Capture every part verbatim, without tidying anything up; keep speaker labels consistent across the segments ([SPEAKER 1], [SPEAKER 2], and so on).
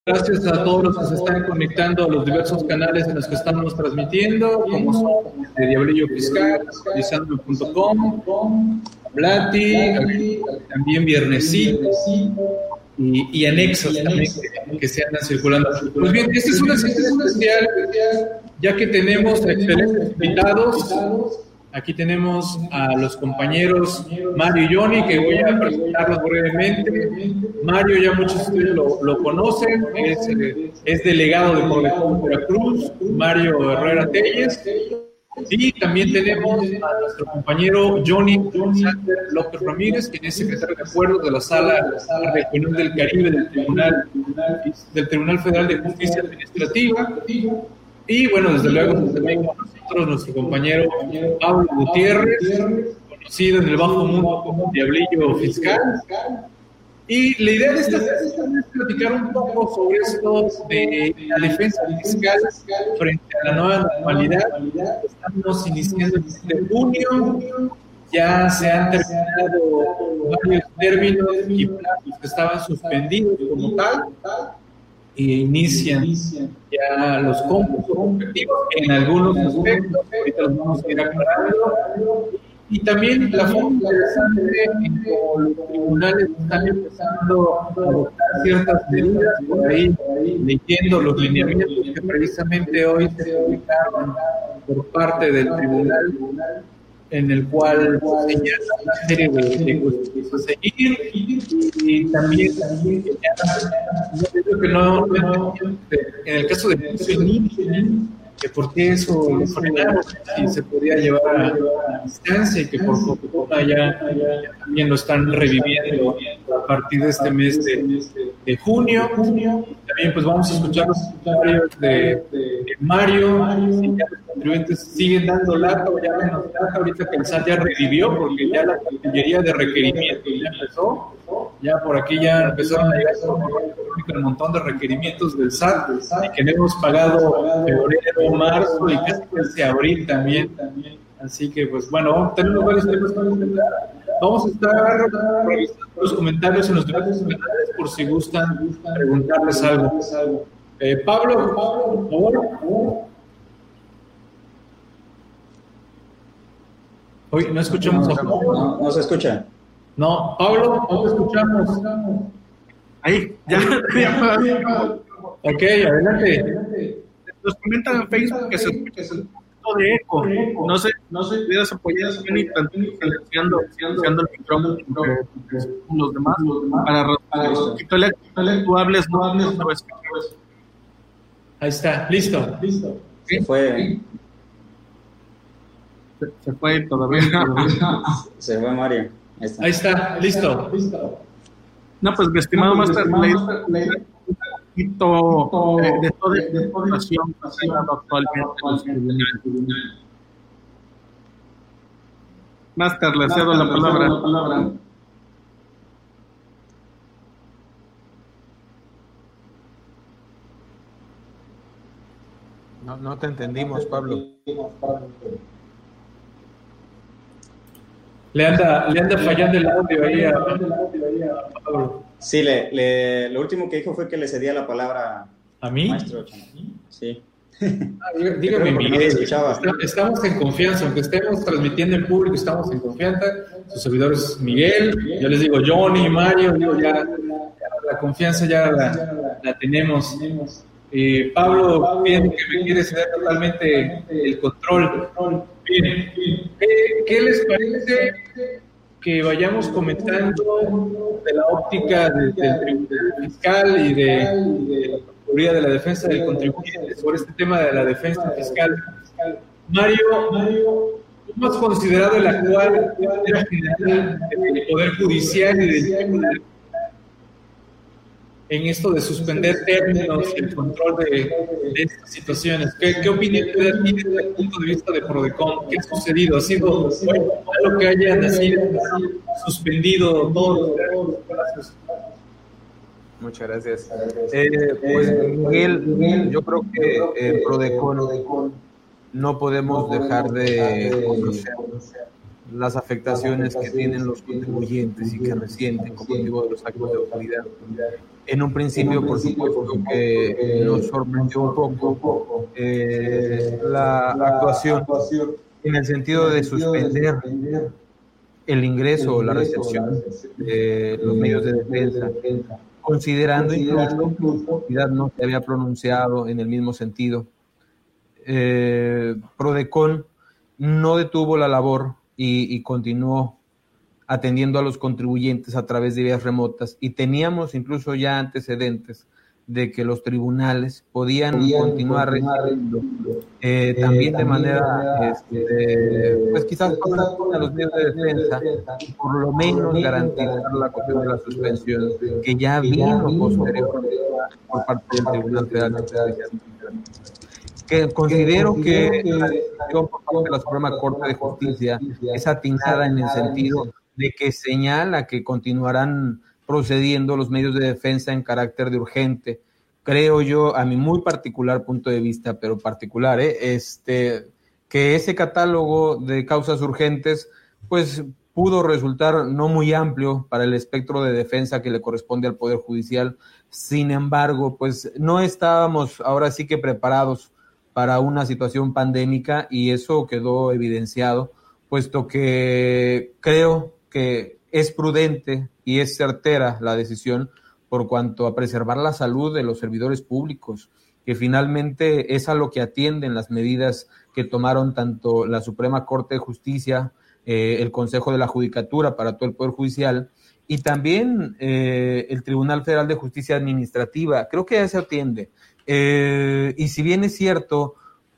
[SPEAKER 1] Gracias a todos los que se están conectando a los diversos canales en los que estamos transmitiendo, como son de Diablillo Fiscal, lisandro punto com, Blati, también Viernesito y, y anexos también que, que se andan circulando. Pues bien, esta es una sesión especial, ya que tenemos excelentes invitados. Aquí tenemos a los compañeros Mario y Johnny, que voy a presentarlos brevemente. Mario ya muchos de ustedes lo, lo conocen, es, es delegado de Prodecon Veracruz, Mario Herrera Telles. Y también tenemos a nuestro compañero Johnny Alexander López Ramírez, quien es secretario de Acuerdos de la Sala Regional del Caribe del Tribunal, del Tribunal Federal de Justicia Administrativa. Y bueno, desde luego también con nosotros nuestro compañero Pablo Gutiérrez, conocido en el bajo mundo como Diablillo Fiscal. Y la idea de esta sesión es platicar un poco sobre esto de la defensa fiscal frente a la nueva normalidad. Estamos iniciando el mes de junio, ya se han terminado varios términos y plazos que estaban suspendidos como tal, e inician ya los cómputos objetivos en algunos aspectos, ahorita los vamos a ir aclarando, y también la forma interesante en cómo los tribunales están empezando a adoptar ciertas medidas, por ahí leyendo los lineamientos que precisamente hoy se publicaron por parte del tribunal, en el cual se señala una serie de, de cuestiones a seguir, y también, también ya, yo creo que no, no, en el caso de que por qué eso lo frenaron y se podía llevar a distancia, y que por fortuna ya, ya también lo están reviviendo a partir de este mes de, de junio. También pues vamos a escuchar los comentarios de, de Mario, si ya los contribuyentes siguen dando lata o ya menos lata, ahorita que el S A T ya revivió, porque ya la cancillería de requerimientos ya empezó, ya por aquí ya empezaron a llegar un montón de requerimientos del S A T, y que no hemos pagado febrero, marzo y casi casi abril también. Así que pues bueno, tenemos varios temas para comentar. Vamos a estar revisando los comentarios en los diversos canales por si gustan preguntarles algo. Eh, Pablo, por favor. Hoy no escuchamos a Pablo.
[SPEAKER 2] No, no se escucha.
[SPEAKER 1] No, Pablo, no te escuchamos.
[SPEAKER 3] Ahí, ya.
[SPEAKER 1] Ok, adelante.
[SPEAKER 3] Nos comentan en Facebook que se escucha un de eco. No sé, no sé si pudieras apoyar ni tanto silenciando el micrófono con los demás para quitarle tú hables, no hables, no ves.
[SPEAKER 1] Ahí está, listo. Listo.
[SPEAKER 2] Se fue.
[SPEAKER 3] Se, se fue todavía.
[SPEAKER 2] Se fue Mario.
[SPEAKER 1] Ahí está, Ahí está listo. listo.
[SPEAKER 3] No, pues mi estimado no, pues, Master, leí un poquito eh, de toda la información que se ha dado actualmente en los tribunales. Master, le cedo la palabra. La palabra.
[SPEAKER 4] No, no te entendimos, Pablo.
[SPEAKER 1] Le anda, le anda fallando el audio ahí a Pablo.
[SPEAKER 2] Sí, le, le, lo último que dijo fue que le cedía la palabra
[SPEAKER 1] a mí.
[SPEAKER 2] Maestro. Sí.
[SPEAKER 1] Ah, dígame, Miguel, no estamos en confianza, aunque estemos transmitiendo en público, estamos en confianza. Sus servidores Miguel, yo les digo Johnny, Mario, digo ya, ya la confianza ya la, la tenemos. Eh, Pablo, bien, que me quiere ceder totalmente el control. Bien, ¿qué, qué les parece que vayamos comentando de la óptica de, del Tribunal Fiscal y de, de la Procuraduría de la Defensa del Contribuyente sobre este tema de la defensa fiscal? Mario, ¿cómo has considerado el actual general del Poder Judicial y del Tribunal en esto de suspender términos y el control de, de estas situaciones? ¿Qué, qué opinión te da desde el punto de vista de Prodecon? ¿Qué ha sucedido? ¿Ha sido bueno lo que hayan así suspendido todos los plazos?
[SPEAKER 4] Muchas gracias. Eh, pues Miguel, yo creo que en Prodecon no podemos dejar de conocer las afectaciones que tienen los contribuyentes y que resienten con motivo de los actos de autoridad. En un principio, por supuesto, que nos sorprendió un poco eh, la actuación en el sentido de suspender el ingreso o la recepción de los medios de defensa, considerando incluso que la autoridad no se había pronunciado en el mismo sentido. Eh, Prodecon no detuvo la labor y, y continuó atendiendo a los contribuyentes a través de vías remotas, y teníamos incluso ya antecedentes de que los tribunales podían, podían continuar recibiendo eh, eh, también de manera, este, pues quizás con los medios de defensa, por lo menos garantizar la cuestión de la suspensión, que ya vino posterior por parte del Tribunal Federal de Justicia. Que considero que la decisión por parte de la Suprema Corte de Justicia es atinada en el sentido de que señala que continuarán procediendo los medios de defensa en carácter de urgente. Creo yo, a mi muy particular punto de vista, pero particular, ¿eh? este, que ese catálogo de causas urgentes, pues pudo resultar no muy amplio para el espectro de defensa que le corresponde al Poder Judicial. Sin embargo, pues no estábamos ahora sí que preparados para una situación pandémica, y eso quedó evidenciado, puesto que creo que es prudente y es certera la decisión por cuanto a preservar la salud de los servidores públicos, que finalmente es a lo que atienden las medidas que tomaron tanto la Suprema Corte de Justicia, eh, el Consejo de la Judicatura para todo el Poder Judicial, y también eh, el Tribunal Federal de Justicia Administrativa. Creo que ya se atiende. Eh, y si bien es cierto,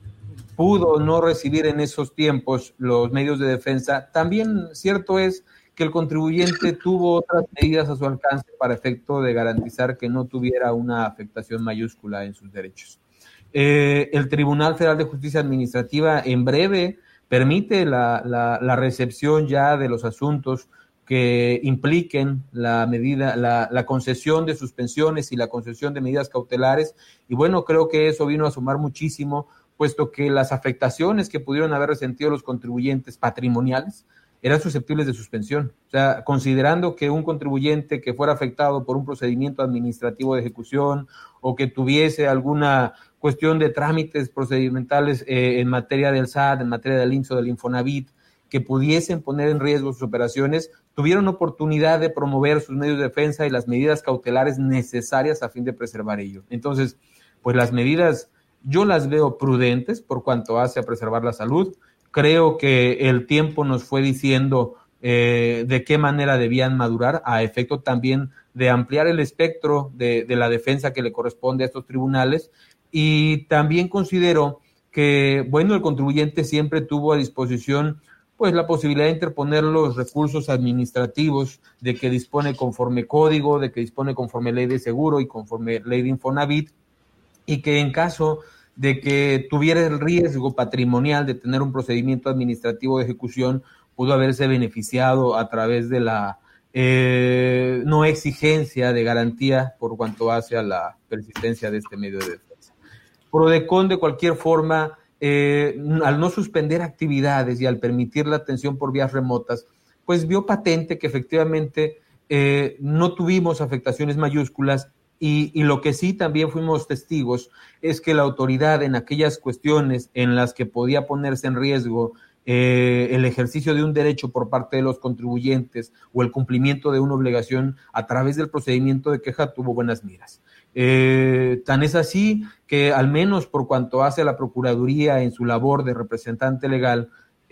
[SPEAKER 4] pudo no recibir en esos tiempos los medios de defensa, también cierto es que el contribuyente tuvo otras medidas a su alcance para efecto de garantizar que no tuviera una afectación mayúscula en sus derechos. Eh, el Tribunal Federal de Justicia Administrativa en breve permite la, la, la recepción ya de los asuntos que impliquen la medida, la, la concesión de suspensiones y la concesión de medidas cautelares, y bueno, creo que eso vino a sumar muchísimo, puesto que las afectaciones que pudieron haber resentido los contribuyentes patrimoniales eran susceptibles de suspensión. O sea, considerando que un contribuyente que fuera afectado por un procedimiento administrativo de ejecución o que tuviese alguna cuestión de trámites procedimentales eh, en materia del S A T, en materia del I M S S o del Infonavit, que pudiesen poner en riesgo sus operaciones, tuvieron oportunidad de promover sus medios de defensa y las medidas cautelares necesarias a fin de preservar ello. Entonces, pues las medidas yo las veo prudentes por cuanto hace a preservar la salud. Creo que el tiempo nos fue diciendo eh, de qué manera debían madurar, a efecto también de ampliar el espectro de, de la defensa que le corresponde a estos tribunales, y también considero que, bueno, el contribuyente siempre tuvo a disposición pues la posibilidad de interponer los recursos administrativos de que dispone conforme código, de que dispone conforme ley de seguro y conforme ley de Infonavit, y que en caso de que tuviera el riesgo patrimonial de tener un procedimiento administrativo de ejecución, pudo haberse beneficiado a través de la eh, no exigencia de garantía por cuanto hace a la persistencia de este medio de defensa. Prodecon, de cualquier forma, eh, al no suspender actividades y al permitir la atención por vías remotas, pues vio patente que efectivamente eh, no tuvimos afectaciones mayúsculas. Y, y lo que sí también fuimos testigos es que la autoridad, en aquellas cuestiones en las que podía ponerse en riesgo eh, el ejercicio de un derecho por parte de los contribuyentes o el cumplimiento de una obligación a través del procedimiento de queja, tuvo buenas miras. Eh, tan es así que, al menos por cuanto hace a la Procuraduría en su labor de representante legal,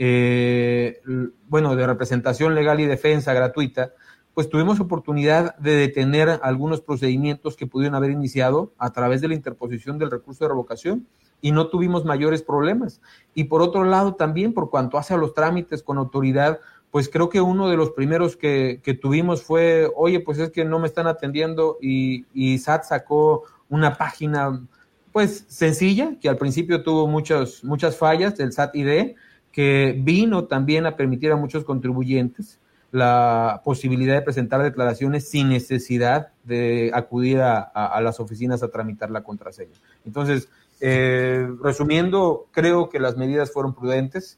[SPEAKER 4] eh, bueno, de representación legal y defensa gratuita, pues tuvimos oportunidad de detener algunos procedimientos que pudieron haber iniciado a través de la interposición del recurso de revocación, y no tuvimos mayores problemas. Y por otro lado, también por cuanto hace a los trámites con autoridad, pues creo que uno de los primeros que, que tuvimos fue, oye, pues es que no me están atendiendo, y, y S A T sacó una página pues sencilla, que al principio tuvo muchas, muchas fallas, el S A T I D, que vino también a permitir a muchos contribuyentes la posibilidad de presentar declaraciones sin necesidad de acudir a, a, a las oficinas a tramitar la contraseña. Entonces, eh, resumiendo, creo que las medidas fueron prudentes.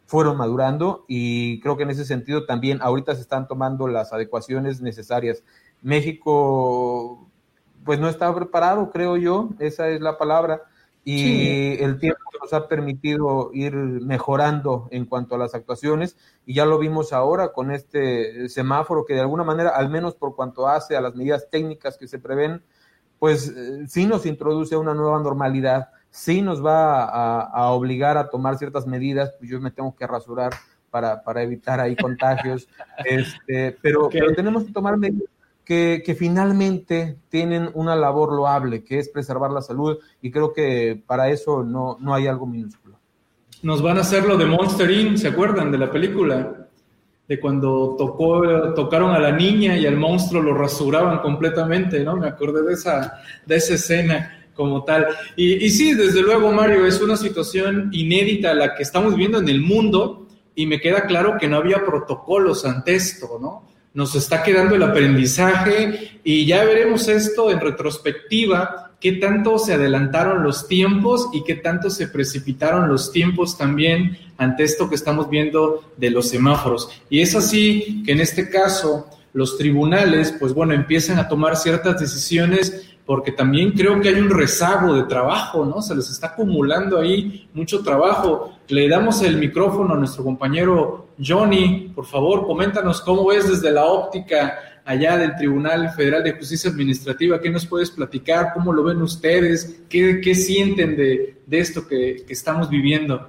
[SPEAKER 4] fueron madurando, y creo que en ese sentido también ahorita se están tomando las adecuaciones necesarias. México pues no estaba preparado, creo yo, esa es la palabra, y sí, el tiempo nos ha permitido ir mejorando en cuanto a las actuaciones, y ya lo vimos ahora con este semáforo que de alguna manera, al menos por cuanto hace a las medidas técnicas que se prevén, pues eh, sí nos introduce una nueva normalidad, sí nos va a, a obligar a tomar ciertas medidas. Pues yo me tengo que rasurar para, para evitar ahí contagios, este, pero, okay. pero tenemos que tomar medidas que, que finalmente tienen una labor loable, que es preservar la salud, y creo que para eso no, no hay algo minúsculo.
[SPEAKER 1] Nos van a hacer lo de Monster incorporated, ¿se acuerdan de la película? De cuando tocó, tocaron a la niña y al monstruo lo rasuraban completamente, ¿no? Me acordé de esa, de esa escena como tal. Y, y sí, desde luego, Mario, es una situación inédita la que estamos viviendo en el mundo, y me queda claro que no había protocolos ante esto, ¿no? Nos está quedando el aprendizaje, y ya veremos esto en retrospectiva, qué tanto se adelantaron los tiempos y qué tanto se precipitaron los tiempos también ante esto que estamos viendo de los semáforos. Y es así que en este caso los tribunales, pues bueno, empiezan a tomar ciertas decisiones, porque también creo que hay un rezago de trabajo, ¿no? Se les está acumulando ahí mucho trabajo. Le damos el micrófono a nuestro compañero Johnny. Por favor, coméntanos cómo ves desde la óptica allá del Tribunal Federal de Justicia Administrativa. ¿Qué nos puedes platicar? ¿Cómo lo ven ustedes? ¿Qué, qué sienten de, de esto que, que estamos viviendo?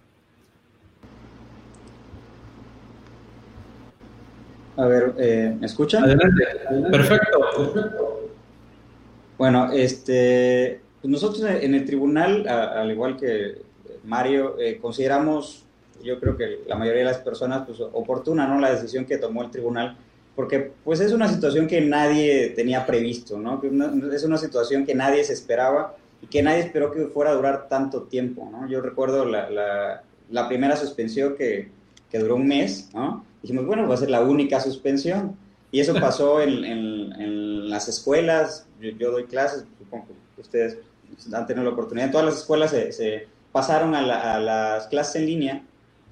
[SPEAKER 2] A ver, eh, ¿me escuchan?
[SPEAKER 1] Adelante. Adelante. Perfecto. Perfecto.
[SPEAKER 2] Bueno, este, pues nosotros en el tribunal, a, al igual que Mario, eh, consideramos, yo creo que la mayoría de las personas, pues oportuna, ¿no?, la decisión que tomó el tribunal, porque pues es una situación que nadie tenía previsto, ¿no? Que una, es una situación que nadie se esperaba y que nadie esperó que fuera a durar tanto tiempo, ¿no? Yo recuerdo la, la, la primera suspensión que, que duró un mes, ¿no? Dijimos, bueno, va a ser la única suspensión. Y eso pasó en, en, en las escuelas. Yo, yo doy clases, supongo que ustedes han tenido la oportunidad. Todas las escuelas se, se pasaron a, la, a las clases en línea,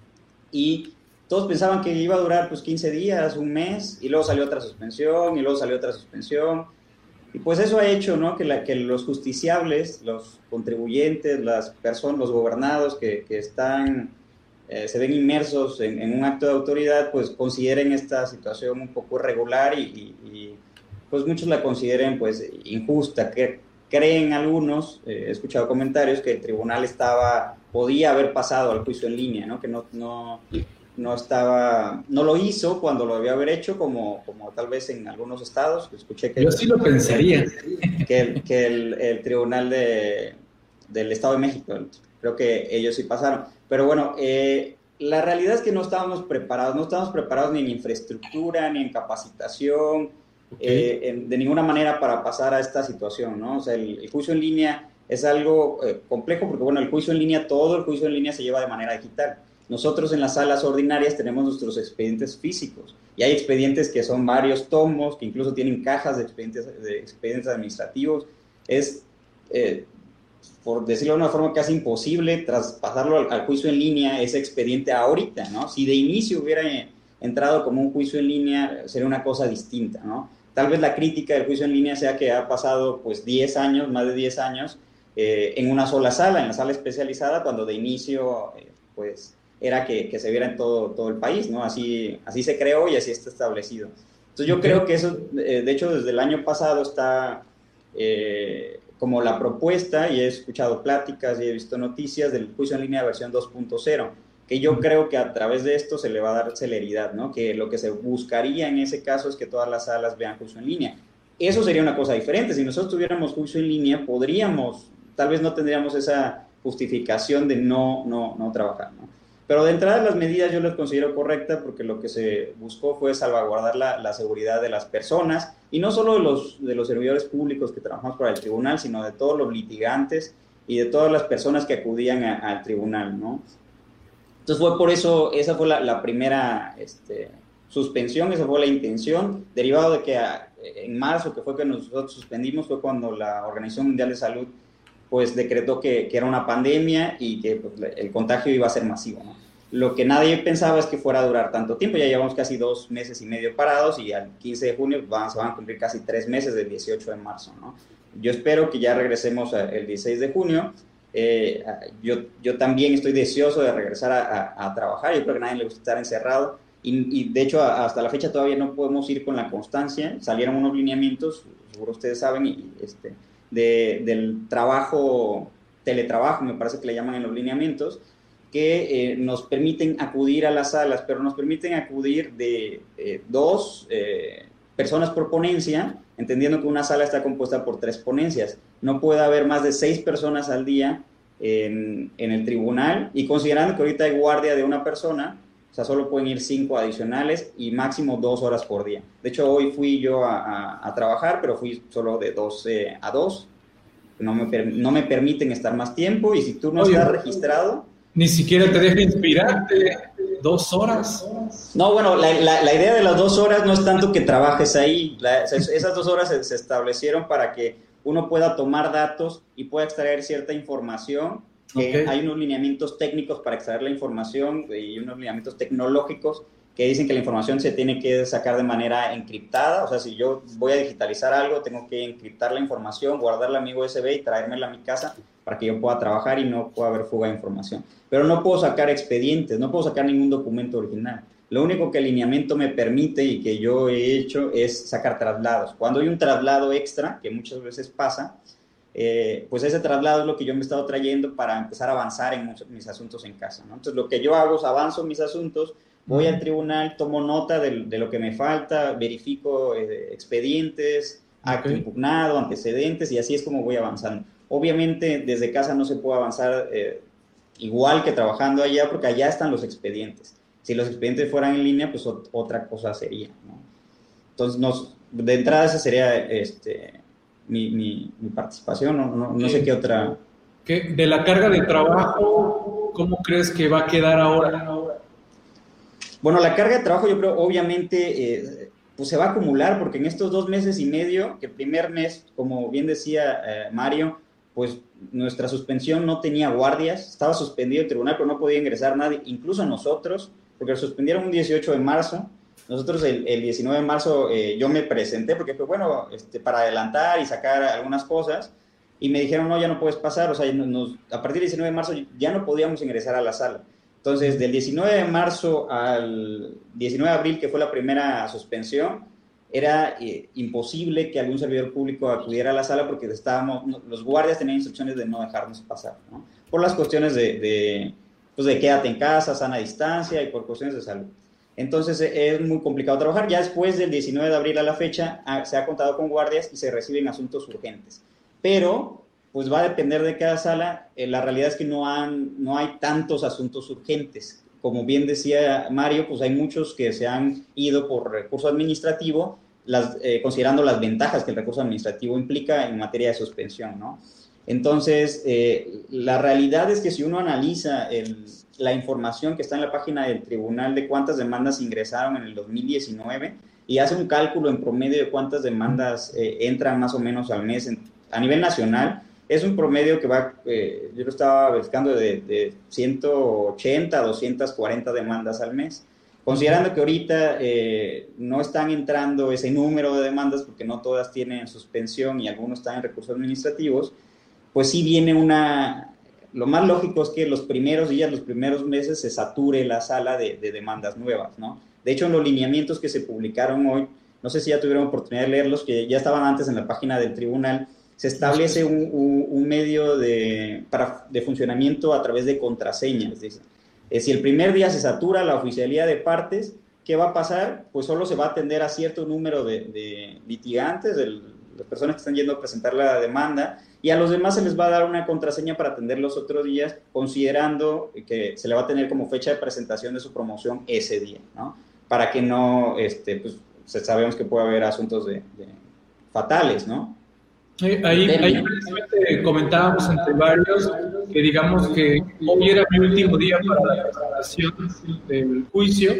[SPEAKER 2] y todos pensaban que iba a durar pues quince días, un mes, y luego salió otra suspensión, y luego salió otra suspensión. Y pues eso ha hecho, ¿no?, que, la, que los justiciables, los contribuyentes, las personas, los gobernados que, que están... Eh, se ven inmersos en, en un acto de autoridad, pues consideren esta situación un poco irregular, y, y, y pues muchos la consideren pues injusta, que creen algunos, eh, he escuchado comentarios que el tribunal estaba, podía haber pasado al juicio en línea, ¿no? Que no, no, no estaba, no lo hizo cuando lo debía haber hecho, como, como tal vez en algunos estados. Escuché que
[SPEAKER 1] yo sí lo pensaría,
[SPEAKER 2] que el, que el, el tribunal de, del Estado de México, creo que ellos sí pasaron. Pero bueno, eh, la realidad es que no estábamos preparados, no estábamos preparados ni en infraestructura, ni en capacitación, okay. eh, en, de ninguna manera para pasar a esta situación, ¿no? O sea, el, el juicio en línea es algo eh, complejo, porque bueno, el juicio en línea, todo el juicio en línea se lleva de manera digital. Nosotros en las salas ordinarias tenemos nuestros expedientes físicos, y hay expedientes que son varios tomos, que incluso tienen cajas de expedientes, de expedientes administrativos. Es... Eh, por decirlo de una forma casi imposible, traspasarlo al, al juicio en línea, ese expediente ahorita, ¿no? Si de inicio hubiera entrado como un juicio en línea, sería una cosa distinta, ¿no? Tal vez la crítica del juicio en línea sea que ha pasado, pues, diez años, más de diez años, eh, en una sola sala, en la sala especializada, cuando de inicio, eh, pues, era que, que se viera en todo, todo el país, ¿no? Así, así se creó y así está establecido. Entonces, yo creo que eso, eh, de hecho, desde el año pasado está... Eh, como la propuesta, y he escuchado pláticas y he visto noticias del juicio en línea versión dos punto cero, que yo creo que a través de esto se le va a dar celeridad, ¿no? Que lo que se buscaría en ese caso es que todas las salas vean juicio en línea. Eso sería una cosa diferente. Si nosotros tuviéramos juicio en línea, podríamos, tal vez no tendríamos esa justificación de no, no, no trabajar, ¿no? Pero de entrada las medidas yo las considero correctas, porque lo que se buscó fue salvaguardar la, la seguridad de las personas, y no solo de los, de los servidores públicos que trabajamos para el tribunal, sino de todos los litigantes y de todas las personas que acudían a, al tribunal, ¿no? Entonces fue por eso, esa fue la, la primera este, suspensión, esa fue la intención, derivado de que a, en marzo, que fue que nosotros suspendimos, fue cuando la Organización Mundial de Salud pues decretó que, que era una pandemia y que pues, el contagio iba a ser masivo, ¿no? Lo que nadie pensaba es que fuera a durar tanto tiempo. Ya llevamos casi dos meses y medio parados y al quince de junio van, se van a cumplir casi tres meses del dieciocho de marzo, ¿no? Yo espero que ya regresemos el dieciséis de junio. Eh, yo, yo también estoy deseoso de regresar a, a, a trabajar. Yo creo que a nadie le gusta estar encerrado. Y, y de hecho, a, hasta la fecha todavía no podemos ir con la constancia. Salieron unos lineamientos, seguro ustedes saben, y, este, de, del trabajo, teletrabajo, me parece que le llaman en los lineamientos, que eh, nos permiten acudir a las salas, pero nos permiten acudir de eh, dos eh, personas por ponencia, entendiendo que una sala está compuesta por tres ponencias. No puede haber más de seis personas al día en, en el tribunal, y considerando que ahorita hay guardia de una persona, o sea, solo pueden ir cinco adicionales y máximo dos horas por día. De hecho, hoy fui yo a, a, a trabajar, pero fui solo de doce a dos. No me, no me permiten estar más tiempo, y si tú no Oye, estás registrado...
[SPEAKER 1] Ni siquiera te deja inspirarte. Dos horas.
[SPEAKER 2] No, bueno, la, la, la idea de las dos horas no es tanto que trabajes ahí. La, esas dos horas se, se establecieron para que uno pueda tomar datos y pueda extraer cierta información. Okay. Hay unos lineamientos técnicos para extraer la información y unos lineamientos tecnológicos que dicen que la información se tiene que sacar de manera encriptada. O sea, si yo voy a digitalizar algo, tengo que encriptar la información, guardarla en mi U S B y traérmela a mi casa para que yo pueda trabajar y no pueda haber fuga de información. Pero no puedo sacar expedientes, no puedo sacar ningún documento original. Lo único que el lineamiento me permite y que yo he hecho es sacar traslados. Cuando hay un traslado extra, que muchas veces pasa, eh, pues ese traslado es lo que yo me he estado trayendo para empezar a avanzar en muchos, mis asuntos en casa, ¿no? Entonces, lo que yo hago es avanzo mis asuntos, voy al tribunal, tomo nota de, de lo que me falta, verifico eh, expedientes, acto okay. impugnado, antecedentes, y así es como voy avanzando. Obviamente, desde casa no se puede avanzar eh, igual que trabajando allá, porque allá están los expedientes. Si los expedientes fueran en línea, pues ot- otra cosa sería, ¿no? Entonces, nos, de entrada esa sería este, mi, mi, mi participación, no, no, no sé qué otra...
[SPEAKER 1] ¿Qué? De la carga de trabajo, ¿cómo crees que va a quedar ahora?
[SPEAKER 2] Bueno, la carga de trabajo yo creo, obviamente, eh, pues se va a acumular, porque en estos dos meses y medio, que el primer mes, como bien decía eh, Mario, pues nuestra suspensión no tenía guardias, estaba suspendido el tribunal, pero no podía ingresar nadie, incluso nosotros, porque lo suspendieron un dieciocho de marzo, nosotros el, el diecinueve de marzo eh, yo me presenté, porque fue bueno, este, para adelantar y sacar algunas cosas, y me dijeron, no, ya no puedes pasar, o sea, nos, a partir del diecinueve de marzo ya no podíamos ingresar a la sala. Entonces, del diecinueve de marzo al diecinueve de abril, que fue la primera suspensión, era eh, imposible que algún servidor público acudiera a la sala porque estábamos, no, los guardias tenían instrucciones de no dejarnos pasar, ¿no? Por las cuestiones de, de, pues de quédate en casa, sana distancia, y por cuestiones de salud. Entonces, eh, es muy complicado trabajar. Ya después del diecinueve de abril a la fecha, ha, se ha contado con guardias y se reciben asuntos urgentes. Pero, pues va a depender de cada sala. Eh, la realidad es que no, han, no hay tantos asuntos urgentes. Como bien decía Mario, pues hay muchos que se han ido por recurso administrativo, las, eh, considerando las ventajas que el recurso administrativo implica en materia de suspensión, ¿no? Entonces, eh, la realidad es que si uno analiza el, la información que está en la página del tribunal de cuántas demandas ingresaron en el dos mil diecinueve y hace un cálculo en promedio de cuántas demandas eh, entran más o menos al mes en, a nivel nacional, es un promedio que va, eh, yo lo estaba buscando de, de ciento ochenta a doscientas cuarenta demandas al mes. Considerando que ahorita eh, no están entrando ese número de demandas porque no todas tienen suspensión y algunos están en recursos administrativos, pues sí viene una... Lo más lógico es que los primeros días, los primeros meses se sature la sala de, de demandas nuevas, ¿no? De hecho, en los lineamientos que se publicaron hoy, no sé si ya tuvieron oportunidad de leerlos, que ya estaban antes en la página del tribunal, se establece un, un, un medio de, para, de funcionamiento a través de contraseñas. Dice. Eh, si el primer día se satura la oficialía de partes, ¿qué va a pasar? Pues solo se va a atender a cierto número de, de litigantes, de las personas que están yendo a presentar la demanda, y a los demás se les va a dar una contraseña para atender los otros días, considerando que se le va a tener como fecha de presentación de su promoción ese día, ¿no? Para que no, este, pues sabemos que puede haber asuntos de, de fatales, ¿no?
[SPEAKER 1] Ahí, ahí comentábamos entre varios que digamos que hoy era mi último día para la presentación del juicio.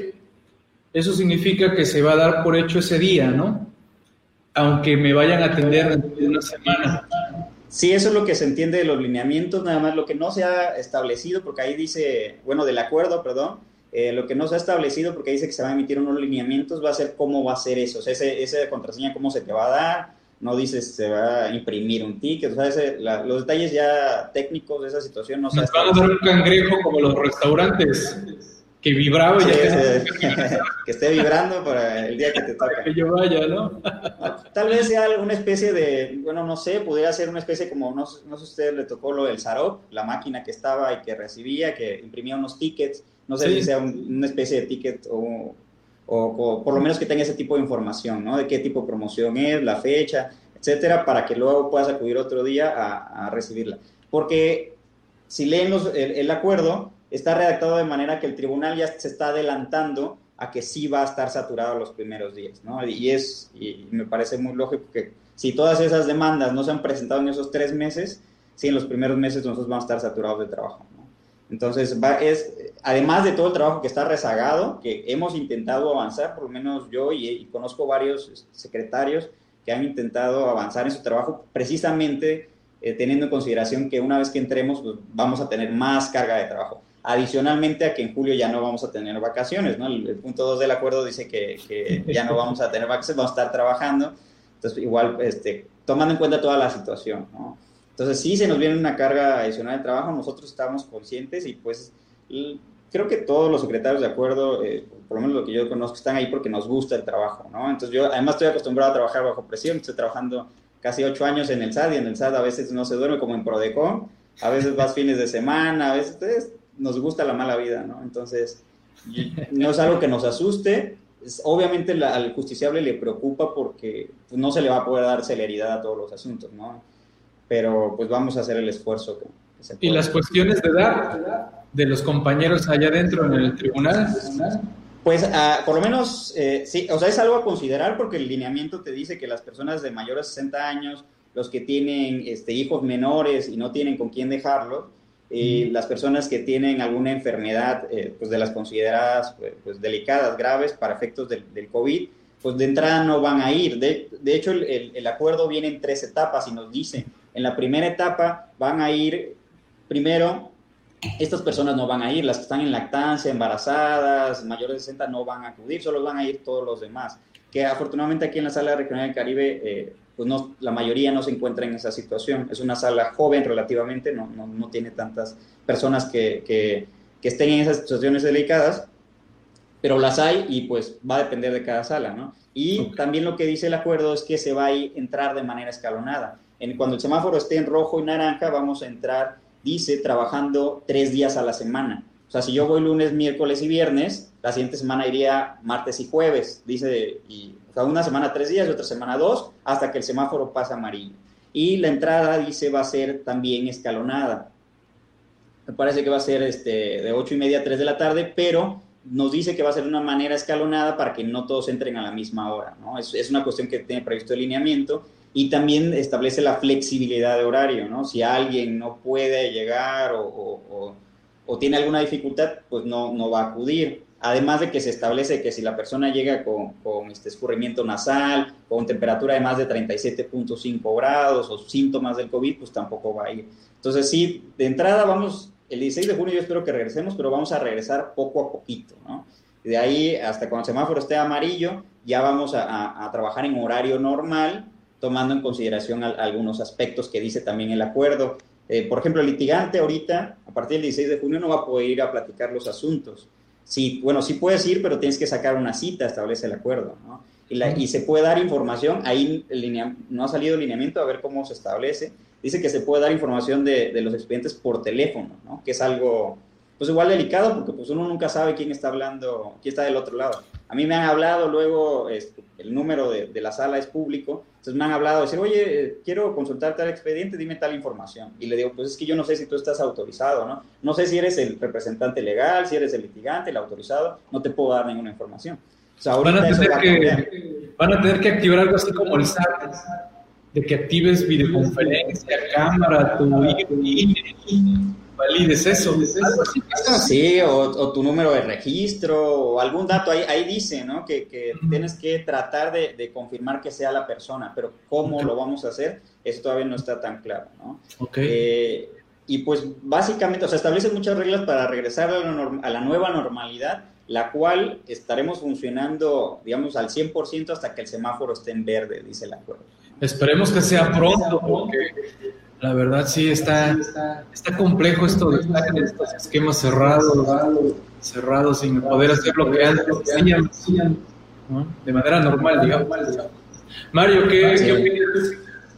[SPEAKER 1] Eso significa que se va a dar por hecho ese día, ¿no? Aunque me vayan a atender dentro de una semana.
[SPEAKER 2] Sí, eso es lo que se entiende de los lineamientos, nada más lo que no se ha establecido, porque ahí dice, bueno, del acuerdo, perdón, eh, lo que no se ha establecido, porque dice que se van a emitir unos lineamientos, va a ser cómo va a ser eso, o sea, ese, esa contraseña, cómo se te va a dar, no dice se va a imprimir un ticket, o sea, ese, la, los detalles ya técnicos de esa situación no se ha
[SPEAKER 1] establecido. Nos van a dar un cangrejo como los restaurantes, que vibraba y
[SPEAKER 2] sí,
[SPEAKER 1] ya
[SPEAKER 2] sí, que esté vibrando para el día que te toca.
[SPEAKER 1] Para que yo vaya, ¿no?
[SPEAKER 2] Tal vez sea alguna especie de, bueno, no sé, pudiera ser una especie como, no, no sé si a usted le tocó lo del Sarop, la máquina que estaba y que recibía, que imprimía unos tickets, no sé sí. si sea un, una especie de ticket o, o, o por lo menos que tenga ese tipo de información, ¿no? De qué tipo de promoción es, la fecha, etcétera, para que luego puedas acudir otro día a, a recibirla. Porque si leen los, el, el acuerdo, está redactado de manera que el tribunal ya se está adelantando a que sí va a estar saturado los primeros días, ¿no? Y, es, y me parece muy lógico que si todas esas demandas no se han presentado en esos tres meses, sí, en los primeros meses nosotros vamos a estar saturados de trabajo, ¿no? Entonces, va, es, además de todo el trabajo que está rezagado, que hemos intentado avanzar, por lo menos yo y, y conozco varios secretarios que han intentado avanzar en su trabajo precisamente eh, teniendo en consideración que una vez que entremos, pues, vamos a tener más carga de trabajo. Adicionalmente a que en julio ya no vamos a tener vacaciones, ¿no? El, el punto dos del acuerdo dice que, que ya no vamos a tener vacaciones, vamos a estar trabajando. Entonces, igual, este, tomando en cuenta toda la situación, ¿no? Entonces, sí se nos viene una carga adicional de trabajo, nosotros estamos conscientes y pues creo que todos los secretarios de acuerdo, eh, por lo menos lo que yo conozco, están ahí porque nos gusta el trabajo, ¿no? Entonces, yo además estoy acostumbrado a trabajar bajo presión, estoy trabajando casi ocho años en el S A D y en el S A D a veces no se duerme como en Prodecon, a veces vas fines de semana, a veces entonces, nos gusta la mala vida, ¿no? Entonces, no es algo que nos asuste. Es, obviamente la, al justiciable le preocupa porque pues, no se le va a poder dar celeridad a todos los asuntos, ¿no? Pero pues vamos a hacer el esfuerzo que, que se pueda.
[SPEAKER 1] ¿Y las cuestiones de edad de los compañeros allá adentro en el tribunal?
[SPEAKER 2] Pues uh, por lo menos, eh, sí, o sea, es algo a considerar porque el lineamiento te dice que las personas de mayores de sesenta años, los que tienen este, hijos menores y no tienen con quién dejarlos, y eh, las personas que tienen alguna enfermedad, eh, pues de las consideradas pues, pues, delicadas, graves para efectos del, del COVID, pues de entrada no van a ir. De, de hecho, el, el, el acuerdo viene en tres etapas y nos dice, en la primera etapa van a ir, primero, estas personas no van a ir, las que están en lactancia, embarazadas, mayores de sesenta no van a acudir, solo van a ir todos los demás. Que afortunadamente aquí en la sala regional del Caribe, eh, pues no, la mayoría no se encuentra en esa situación. Es una sala joven relativamente, no, no, no tiene tantas personas que, que, que estén en esas situaciones delicadas, pero las hay y pues va a depender de cada sala, ¿no? Y okay. También lo que dice el acuerdo es que se va a entrar de manera escalonada. En, cuando el semáforo esté en rojo y naranja, vamos a entrar, dice, trabajando tres días a la semana. O sea, si yo voy lunes, miércoles y viernes, la siguiente semana iría martes y jueves, dice, y, o sea, una semana tres días y otra semana dos, hasta que el semáforo pasa amarillo. Y la entrada, dice, va a ser también escalonada. Me parece que va a ser este, de ocho y media a tres de la tarde, pero nos dice que va a ser de una manera escalonada para que no todos entren a la misma hora, ¿no? Es, es una cuestión que tiene previsto el lineamiento y también establece la flexibilidad de horario, ¿no? Si alguien no puede llegar o, o, o, o tiene alguna dificultad, pues no, no va a acudir. Además de que se establece que si la persona llega con, con este escurrimiento nasal, con temperatura de más de treinta y siete punto cinco grados o síntomas del COVID, pues tampoco va a ir. Entonces sí, de entrada vamos, el dieciséis de junio yo espero que regresemos, pero vamos a regresar poco a poquito, ¿no? De ahí hasta cuando el semáforo esté amarillo, ya vamos a, a, a trabajar en horario normal, tomando en consideración a, a algunos aspectos que dice también el acuerdo. Eh, por ejemplo, el litigante ahorita, a partir del dieciséis de junio, no va a poder ir a platicar los asuntos. Sí, bueno, sí puedes ir, pero tienes que sacar una cita, establece el acuerdo, ¿no? Y, la, y se puede dar información, ahí el linea, no ha salido el lineamiento, a ver cómo se establece. Dice que se puede dar información de, de los expedientes por teléfono, ¿no? Que es algo, pues igual delicado, porque pues uno nunca sabe quién está hablando, quién está del otro lado. A mí me han hablado luego, este, el número de, de la sala es público, entonces me han hablado, decir, oye, quiero consultar tal expediente, dime tal información. Y le digo, pues es que yo no sé si tú estás autorizado, ¿no? No sé si eres el representante legal, si eres el litigante, el autorizado, no te puedo dar ninguna información. O sea,
[SPEAKER 1] van, a tener va que, a van a tener que activar algo así como el S A T, de que actives videoconferencia, cámara, tu valides eso. Algo así pasa.
[SPEAKER 2] Sí, o, o tu número de registro, o algún dato, ahí, ahí dice, ¿no? Que, que uh-huh. tienes que tratar de, de confirmar que sea la persona, pero cómo okay. lo vamos a hacer, eso todavía no está tan claro, ¿no?
[SPEAKER 1] Okay.
[SPEAKER 2] Eh, y pues básicamente, o sea, establecen muchas reglas para regresar a la, norm- a la nueva normalidad, la cual estaremos funcionando, digamos, al cien por ciento hasta que el semáforo esté en verde, dice el acuerdo.
[SPEAKER 1] Esperemos que sea pronto, porque la verdad sí está, está complejo esto de estar en estos esquemas cerrados, cerrados sin poder hacer lo que antes hacían, ¿no? De manera normal, digamos. Mario, ¿qué, sí. ¿qué opinas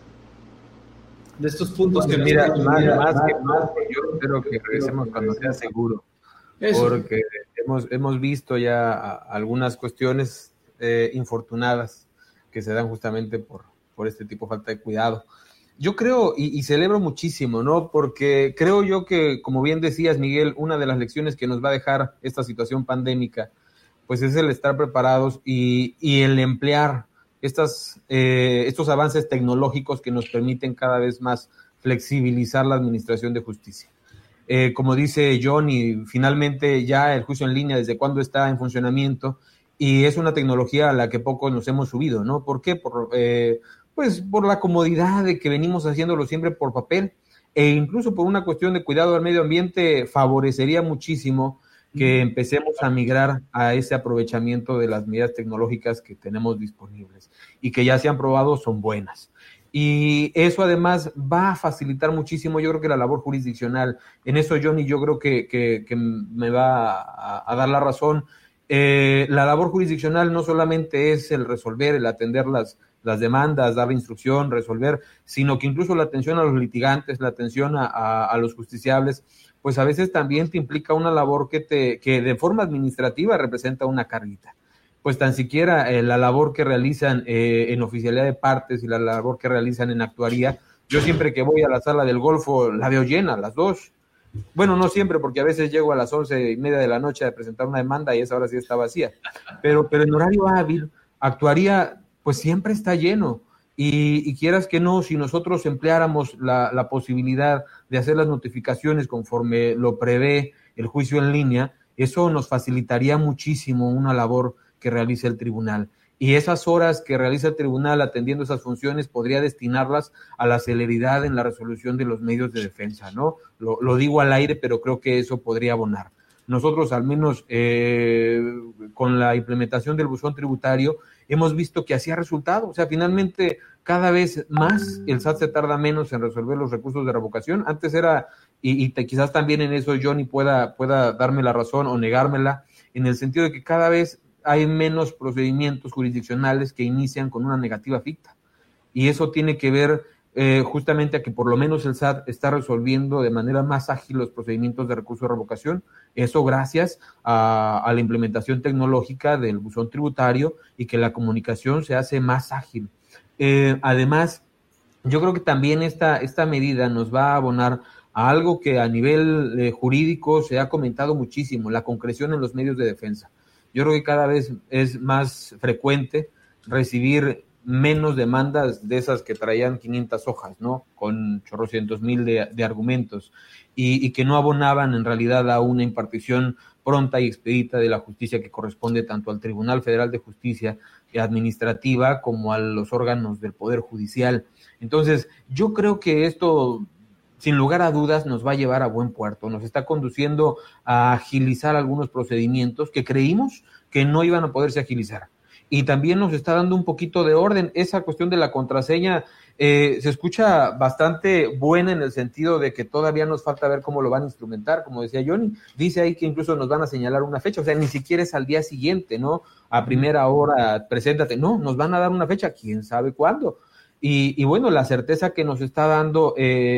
[SPEAKER 1] de estos puntos?
[SPEAKER 4] Que mira, más, más que más, yo espero que regresemos cuando sea seguro. Eso. Porque hemos, hemos visto ya algunas cuestiones eh, infortunadas que se dan justamente por, por este tipo de falta de cuidado. Yo creo y, y celebro muchísimo, ¿no? Porque creo yo que, como bien decías, Miguel, una de las lecciones que nos va a dejar esta situación pandémica, pues es el estar preparados y, y el emplear estas, eh, estos avances tecnológicos que nos permiten cada vez más flexibilizar la administración de justicia. Eh, como dice Johnny, finalmente ya el juicio en línea, ¿desde cuándo está en funcionamiento? Y es una tecnología a la que pocos nos hemos subido, ¿no? ¿Por qué? Por, eh, pues por la comodidad de que venimos haciéndolo siempre por papel, e incluso por una cuestión de cuidado al medio ambiente, favorecería muchísimo que empecemos a migrar a ese aprovechamiento de las medidas tecnológicas que tenemos disponibles y que ya se han probado son buenas. Y eso además va a facilitar muchísimo, yo creo que la labor jurisdiccional. En eso, Johnny, yo creo que, que, que me va a, a dar la razón. Eh, la labor jurisdiccional no solamente es el resolver, el atender las, las demandas, dar la instrucción, resolver, sino que incluso la atención a los litigantes, la atención a, a, a los justiciables, pues a veces también te implica una labor que, te, que de forma administrativa representa una carguita. Pues tan siquiera eh, la labor que realizan eh, en oficialidad de partes y la labor que realizan en actuaría, yo siempre que voy a la sala del Golfo la veo llena, las dos. Bueno, no siempre, porque a veces llego a las once y media de la noche a presentar una demanda y esa hora sí está vacía. Pero, pero en horario hábil, actuaría, pues siempre está lleno. Y, y quieras que no, si nosotros empleáramos la, la posibilidad de hacer las notificaciones conforme lo prevé el juicio en línea, eso nos facilitaría muchísimo una labor que realice el tribunal. Y esas horas que realiza el tribunal atendiendo esas funciones podría destinarlas a la celeridad en la resolución de los medios de defensa, ¿no? Lo, lo digo al aire, pero creo que eso podría abonar. Nosotros, al menos eh, con la implementación del buzón tributario, hemos visto que así ha resultado. O sea, finalmente, cada vez más el S A T se tarda menos en resolver los recursos de revocación. Antes era, y, y te, quizás también en eso Johnny pueda, pueda darme la razón o negármela, en el sentido de que cada vez hay menos procedimientos jurisdiccionales que inician con una negativa ficta. Y eso tiene que ver eh, justamente a que por lo menos el S A T está resolviendo de manera más ágil los procedimientos de recurso de revocación. Eso gracias a, a la implementación tecnológica del buzón tributario y que la comunicación se hace más ágil. Eh, además, yo creo que también esta, esta medida nos va a abonar a algo que a nivel eh, jurídico se ha comentado muchísimo, la concreción en los medios de defensa. Yo creo que cada vez es más frecuente recibir menos demandas de esas que traían quinientas hojas, ¿no? Con chorrocientos mil de, de argumentos y, y que no abonaban en realidad a una impartición pronta y expedita de la justicia que corresponde tanto al Tribunal Federal de Justicia Administrativa como a los órganos del Poder Judicial. Entonces, yo creo que esto, sin lugar a dudas, nos va a llevar a buen puerto, nos está conduciendo a agilizar algunos procedimientos que creímos que no iban a poderse agilizar. Y también nos está dando un poquito de orden. Esa cuestión de la contraseña eh, se escucha bastante buena en el sentido de que todavía nos falta ver cómo lo van a instrumentar, como decía Johnny. Dice ahí que incluso nos van a señalar una fecha, o sea, ni siquiera es al día siguiente, ¿no? A primera hora, preséntate. No, nos van a dar una fecha, quién sabe cuándo. Y, y bueno, la certeza que nos está dando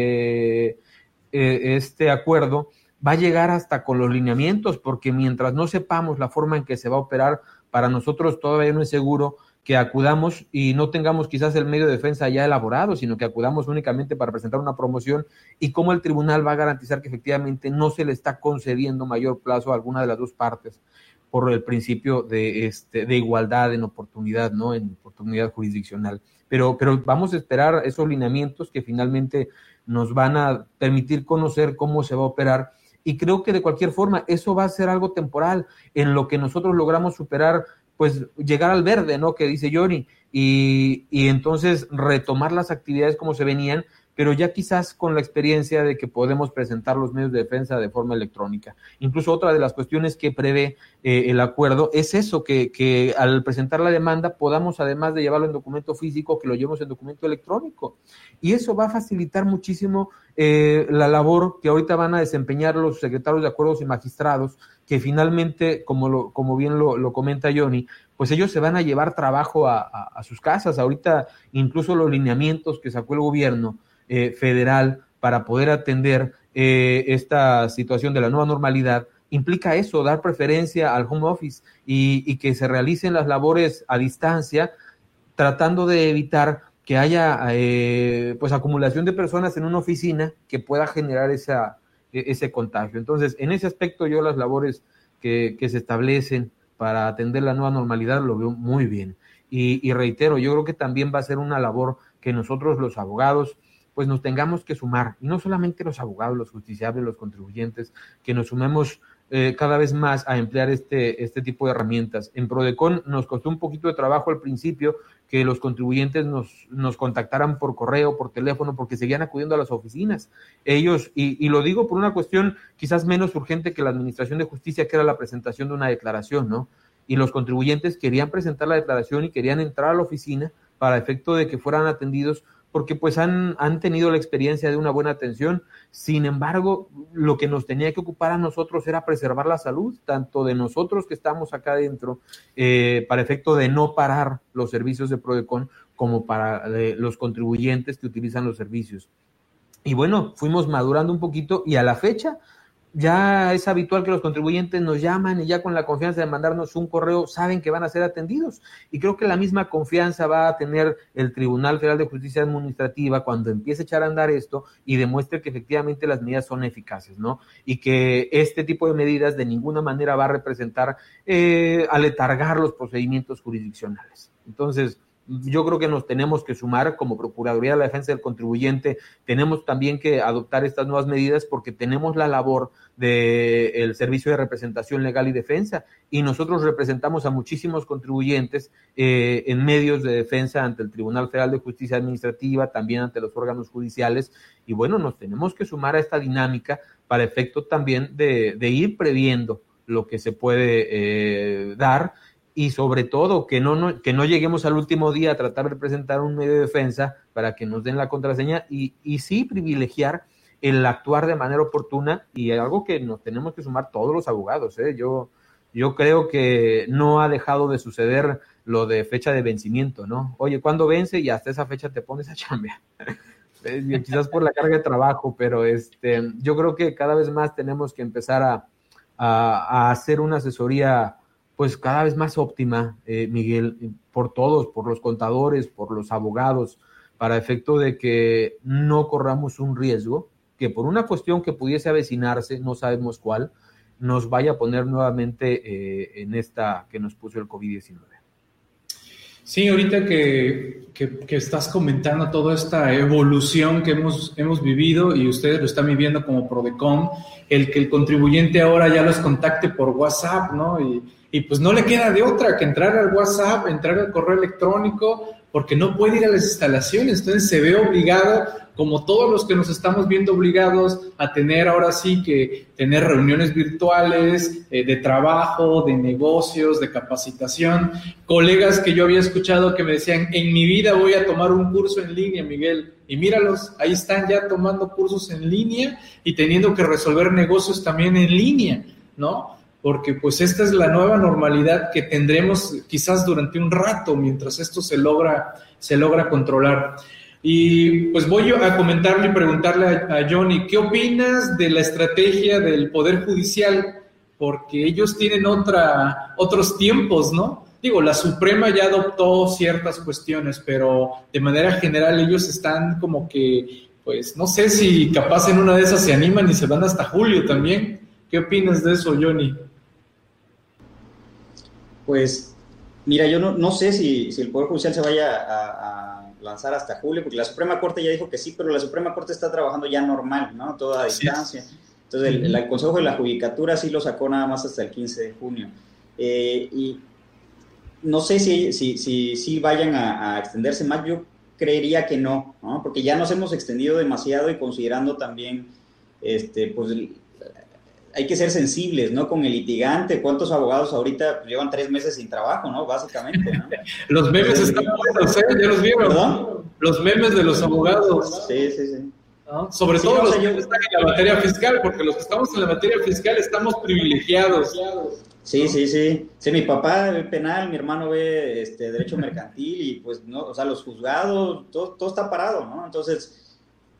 [SPEAKER 4] eh, eh, este acuerdo va a llegar hasta con los lineamientos, porque mientras no sepamos la forma en que se va a operar, para nosotros todavía no es seguro que acudamos y no tengamos quizás el medio de defensa ya elaborado, sino que acudamos únicamente para presentar una promoción y cómo el tribunal va a garantizar que efectivamente no se le está concediendo mayor plazo a alguna de las dos partes por el principio de, este, de igualdad en oportunidad, ¿no? En oportunidad jurisdiccional. Pero, pero vamos a esperar esos lineamientos que finalmente nos van a permitir conocer cómo se va a operar. Y creo que de cualquier forma eso va a ser algo temporal en lo que nosotros logramos superar, pues llegar al verde, ¿no? Que dice Johnny, y, y entonces retomar las actividades como se venían, pero ya quizás con la experiencia de que podemos presentar los medios de defensa de forma electrónica. Incluso otra de las cuestiones que prevé eh, el acuerdo es eso, que, que al presentar la demanda podamos, además de llevarlo en documento físico, que lo llevemos en documento electrónico. Y eso va a facilitar muchísimo eh, la labor que ahorita van a desempeñar los secretarios de acuerdos y magistrados, que finalmente, como, lo, como bien lo, lo comenta Johnny, pues ellos se van a llevar trabajo a, a, a sus casas. Ahorita incluso los lineamientos que sacó el gobierno Eh, federal para poder atender eh, esta situación de la nueva normalidad, implica eso, dar preferencia al home office y, y que se realicen las labores a distancia, tratando de evitar que haya eh, pues acumulación de personas en una oficina que pueda generar esa, ese contagio. Entonces, en ese aspecto yo las labores que, que se establecen para atender la nueva normalidad lo veo muy bien. Y, y reitero, yo creo que también va a ser una labor que nosotros los abogados pues nos tengamos que sumar, y no solamente los abogados, los justiciables, los contribuyentes, que nos sumemos eh, cada vez más a emplear este, este tipo de herramientas. En Prodecon nos costó un poquito de trabajo al principio que los contribuyentes nos, nos contactaran por correo, por teléfono, porque seguían acudiendo a las oficinas. Ellos, y, y lo digo por una cuestión quizás menos urgente que la Administración de Justicia, que era la presentación de una declaración, ¿no? Y los contribuyentes querían presentar la declaración y querían entrar a la oficina para efecto de que fueran atendidos, porque pues han, han tenido la experiencia de una buena atención. Sin embargo, lo que nos tenía que ocupar a nosotros era preservar la salud, tanto de nosotros que estamos acá adentro, eh, para efecto de no parar los servicios de Prodecon, como para eh, los contribuyentes que utilizan los servicios. Y bueno, fuimos madurando un poquito, y a la fecha ya es habitual que los contribuyentes nos llaman y ya con la confianza de mandarnos un correo saben que van a ser atendidos. Y creo que la misma confianza va a tener el Tribunal Federal de Justicia Administrativa cuando empiece a echar a andar esto y demuestre que efectivamente las medidas son eficaces, ¿no? Y que este tipo de medidas de ninguna manera va a representar eh, aletargar los procedimientos jurisdiccionales. Entonces, yo creo que nos tenemos que sumar como Procuraduría de la Defensa del Contribuyente, tenemos también que adoptar estas nuevas medidas porque tenemos la labor del Servicio de Representación Legal y Defensa, y nosotros representamos a muchísimos contribuyentes eh, en medios de defensa ante el Tribunal Federal de Justicia Administrativa, también ante los órganos judiciales, y bueno, nos tenemos que sumar a esta dinámica para efecto también de, de ir previendo lo que se puede eh, dar, y sobre todo que no, no, que no lleguemos al último día a tratar de presentar un medio de defensa para que nos den la contraseña, y, y sí privilegiar el actuar de manera oportuna, y algo que nos tenemos que sumar todos los abogados, ¿eh? Yo, yo creo que no ha dejado de suceder lo de fecha de vencimiento, ¿no? Oye, ¿cuándo vence? Y hasta esa fecha te pones a chambear. Quizás por la carga de trabajo, pero este, yo creo que cada vez más tenemos que empezar a, a, a hacer una asesoría pues cada vez más óptima, eh, Miguel, por todos, por los contadores, por los abogados, para efecto de que no corramos un riesgo que por una cuestión que pudiese avecinarse, no sabemos cuál, nos vaya a poner nuevamente eh, en esta que nos puso el COVID diecinueve.
[SPEAKER 1] Sí, ahorita que, que, que estás comentando toda esta evolución que hemos, hemos vivido, y ustedes lo están viviendo como Prodecon, el que el contribuyente ahora ya los contacte por WhatsApp, ¿no? Y, y pues no le queda de otra que entrar al WhatsApp, entrar al correo electrónico, porque no puede ir a las instalaciones. Entonces se ve obligado, como todos los que nos estamos viendo obligados a tener ahora sí que tener reuniones virtuales eh, de trabajo, de negocios, de capacitación. Colegas que yo había escuchado que me decían, en mi vida voy a tomar un curso en línea, Miguel, y míralos, ahí están ya tomando cursos en línea y teniendo que resolver negocios también en línea, ¿no? Porque pues esta es la nueva normalidad que tendremos quizás durante un rato mientras esto se logra, se logra controlar. Y pues voy a comentarle y preguntarle a, a Johnny, ¿qué opinas de la estrategia del Poder Judicial? Porque ellos tienen otra, otros tiempos, ¿no? Digo, la Suprema ya adoptó ciertas cuestiones, pero de manera general ellos están como que, pues no sé si capaz en una de esas se animan y se van hasta julio también. ¿Qué opinas de eso, Johnny?
[SPEAKER 2] Pues, mira, yo no, no sé si, si el Poder Judicial se vaya a, a lanzar hasta julio, porque la Suprema Corte ya dijo que sí, pero la Suprema Corte está trabajando ya normal, ¿no? Toda a distancia. Entonces, el, el Consejo de la Judicatura sí lo sacó nada más hasta el quince de junio. Eh, y no sé si, si, si, si vayan a, a extenderse más, yo creería que no, ¿no? Porque ya nos hemos extendido demasiado y considerando también, este, pues, hay que ser sensibles, ¿no? Con el litigante, ¿cuántos abogados ahorita llevan tres meses sin trabajo, ¿no? Básicamente, ¿no?
[SPEAKER 1] Los memes Entonces, están buenos, ¿eh? ¿Ya los vieron?
[SPEAKER 2] ¿Perdón?
[SPEAKER 1] Los memes de los abogados.
[SPEAKER 2] Sí, sí, sí.
[SPEAKER 1] ¿No? Sobre sí, todo no, los que yo... están en la materia fiscal, porque los que estamos en la materia fiscal estamos privilegiados.
[SPEAKER 2] Sí, sí, sí. Sí, mi papá ve penal, mi hermano ve este, derecho mercantil y pues, no, o sea, los juzgados, todo, todo está parado, ¿no? Entonces,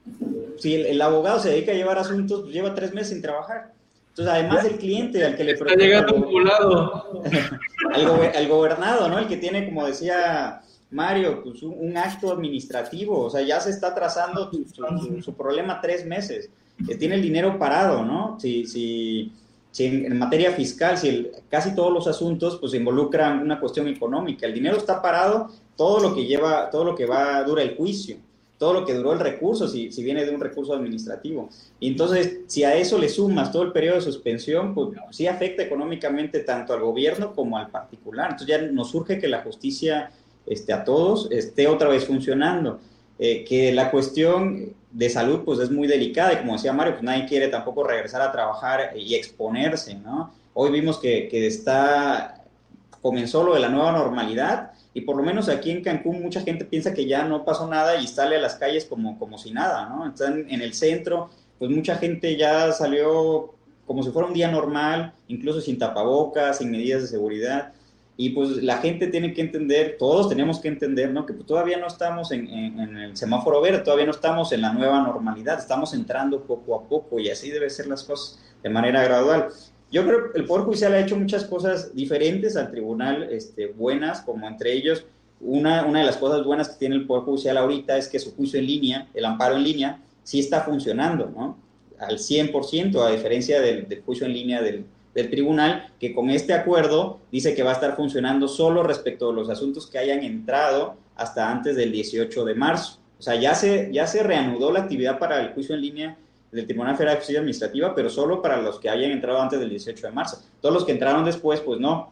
[SPEAKER 2] si el, el abogado se dedica a llevar asuntos, pues lleva tres meses sin trabajar. Entonces, además del cliente al que le
[SPEAKER 1] preocupa... Está llegando un culado.
[SPEAKER 2] al, go al gobernado, ¿no? El que tiene, como decía Mario, pues un, un acto administrativo, o sea, ya se está trazando su, su, su problema tres meses. Que tiene el dinero parado, ¿no? Si... si Si en, en materia fiscal, si el, casi todos los asuntos pues involucran una cuestión económica, el dinero está parado, todo lo que lleva, todo lo que va, dura el juicio, todo lo que duró el recurso, si, si viene de un recurso administrativo. Y entonces, si a eso le sumas todo el periodo de suspensión, pues sí afecta económicamente tanto al gobierno como al particular. Entonces ya nos surge que la justicia este, a todos esté otra vez funcionando. Eh, que la cuestión de salud pues es muy delicada y como decía Mario, pues nadie quiere tampoco regresar a trabajar y exponerse, ¿no? Hoy vimos que, que está, comenzó lo de la nueva normalidad y por lo menos aquí en Cancún mucha gente piensa que ya no pasó nada y sale a las calles como, como si nada, ¿no? Están en el centro, pues mucha gente ya salió como si fuera un día normal, incluso sin tapabocas, sin medidas de seguridad. Y pues la gente tiene que entender, todos tenemos que entender, ¿no? Que pues todavía no estamos en, en, en el semáforo verde, todavía no estamos en la nueva normalidad, estamos entrando poco a poco y así deben ser las cosas de manera gradual. Yo creo que el Poder Judicial ha hecho muchas cosas diferentes al tribunal, este, buenas, como entre ellos, una, una de las cosas buenas que tiene el Poder Judicial ahorita es que su juicio en línea, el amparo en línea, sí está funcionando, ¿no? Al cien por ciento, a diferencia del, del juicio en línea del del tribunal, que con este acuerdo dice que va a estar funcionando solo respecto a los asuntos que hayan entrado hasta antes del dieciocho de marzo. O sea, ya se, ya se reanudó la actividad para el juicio en línea del Tribunal Federal de Justicia Administrativa, pero solo para los que hayan entrado antes del dieciocho de marzo. Todos los que entraron después, pues no.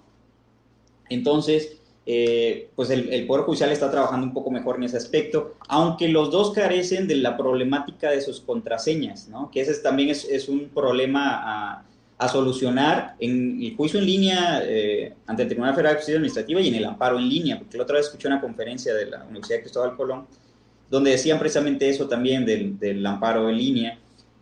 [SPEAKER 2] Entonces, eh, pues el, el Poder Judicial está trabajando un poco mejor en ese aspecto, aunque los dos carecen de la problemática de sus contraseñas, ¿no? Que ese es, también es, es un problema a... a solucionar en el juicio en línea eh, ante el Tribunal Federal de Justicia Administrativa y en el amparo en línea, porque la otra vez escuché una conferencia de la Universidad de Cristóbal Colón, donde decían precisamente eso también del, del amparo en línea,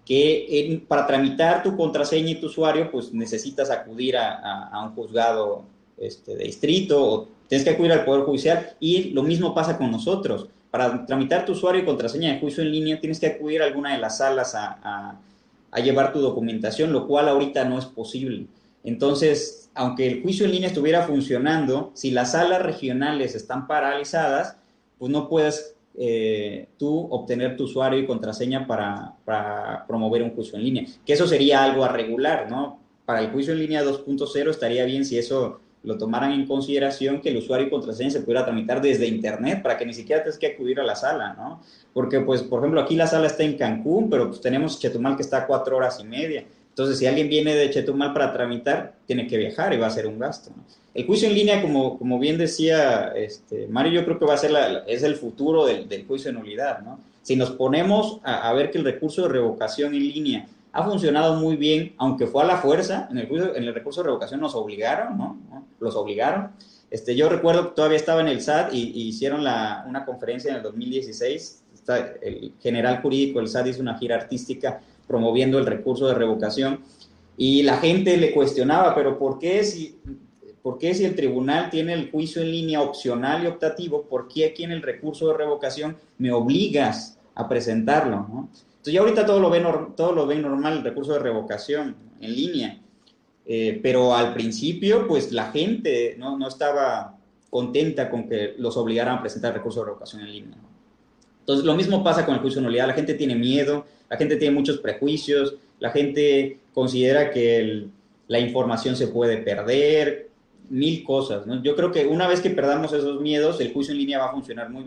[SPEAKER 2] que en, para tramitar tu contraseña y tu usuario, pues necesitas acudir a, a, a un juzgado este, de distrito, o tienes que acudir al Poder Judicial, y lo mismo pasa con nosotros. Para tramitar tu usuario y contraseña de juicio en línea, tienes que acudir a alguna de las salas a... a a llevar tu documentación, lo cual ahorita no es posible. Entonces, aunque el juicio en línea estuviera funcionando, si las salas regionales están paralizadas, pues no puedes eh, tú obtener tu usuario y contraseña para, para promover un juicio en línea, que eso sería algo a regular, ¿no? Para el juicio en línea dos punto cero estaría bien si eso lo tomaran en consideración, que el usuario y contraseña se pudiera tramitar desde internet para que ni siquiera tengas que acudir a la sala, ¿no? Porque, pues, por ejemplo, aquí la sala está en Cancún, pero pues tenemos Chetumal que está a cuatro horas y media. Entonces, si alguien viene de Chetumal para tramitar, tiene que viajar y va a ser un gasto, ¿no? El juicio en línea, como, como bien decía este, Mario, yo creo que va a ser la, es el futuro del, del juicio de nulidad, ¿no? Si nos ponemos a, a ver que el recurso de revocación en línea ha funcionado muy bien, aunque fue a la fuerza, en el, juicio, en el recurso de revocación nos obligaron, ¿no? ¿no? Los obligaron. Este, yo recuerdo que todavía estaba en el S A T y, y hicieron la, una conferencia en el dos mil dieciséis, está, el general jurídico del S A T hizo una gira artística promoviendo el recurso de revocación y la gente le cuestionaba, pero ¿por qué si, por qué si el tribunal tiene el juicio en línea opcional y optativo, por qué aquí en el recurso de revocación me obligas a presentarlo, ¿no? Entonces ya ahorita todo lo ven, todo lo ven normal, el recurso de revocación en línea, eh, pero al principio pues la gente no, no estaba contenta con que los obligaran a presentar el recurso de revocación en línea, ¿no? Entonces lo mismo pasa con el juicio de nulidad, la gente tiene miedo, la gente tiene muchos prejuicios, la gente considera que el, la información se puede perder, mil cosas, ¿no? Yo creo que una vez que perdamos esos miedos, el juicio en línea va a funcionar muy bien.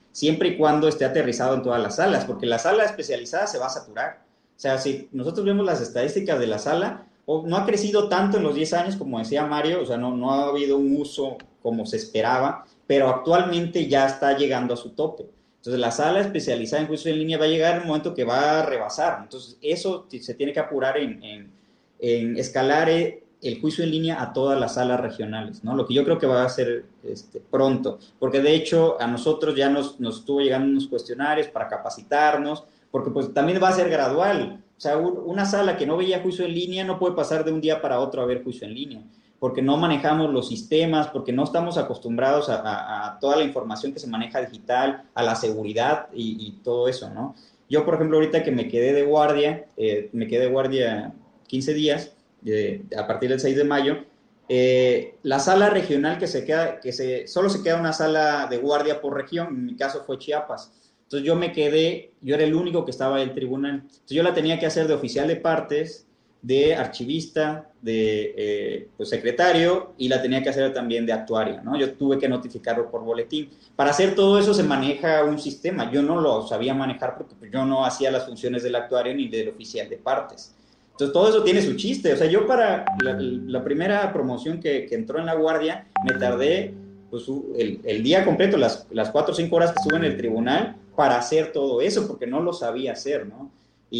[SPEAKER 2] siempre y cuando esté aterrizado en todas las salas, porque la sala especializada se va a saturar. O sea, si nosotros vemos las estadísticas de la sala, no ha crecido tanto en los diez años, como decía Mario, o sea, no, no ha habido un uso como se esperaba, pero actualmente ya está llegando a su tope. Entonces, la sala especializada en juicio en línea va a llegar en un momento que va a rebasar. Entonces, eso se tiene que apurar en, en, en escalar el juicio en línea a todas las salas regionales, ¿no? Lo que yo creo que va a ser este, pronto, porque de hecho a nosotros ya nos, nos estuvo llegando unos cuestionarios para capacitarnos, porque pues también va a ser gradual. O sea, una sala que no veía juicio en línea no puede pasar de un día para otro a ver juicio en línea, porque no manejamos los sistemas, porque no estamos acostumbrados a, a, a toda la información que se maneja digital, a la seguridad y, y todo eso, ¿no? Yo, por ejemplo, ahorita que me quedé de guardia, eh, me quedé de guardia quince días, eh, a partir del seis de mayo, eh, la sala regional que se queda, que se, solo se queda una sala de guardia por región, en mi caso fue Chiapas. Entonces yo me quedé, yo era el único que estaba en el tribunal. Entonces yo la tenía que hacer de oficial de partes, de archivista, de eh, pues, secretario, y la tenía que hacer también de actuaria, ¿no? Yo tuve que notificarlo por boletín. Para hacer todo eso se maneja un sistema. Yo no lo sabía manejar porque pues, yo no hacía las funciones del actuario ni del oficial de partes. Entonces todo eso tiene su chiste. O sea, yo para la, la primera promoción que, que entró en la guardia, me tardé pues, el, el día completo, las, las cuatro o cinco horas que estuve en el tribunal, para hacer todo eso, porque no lo sabía hacer, ¿no?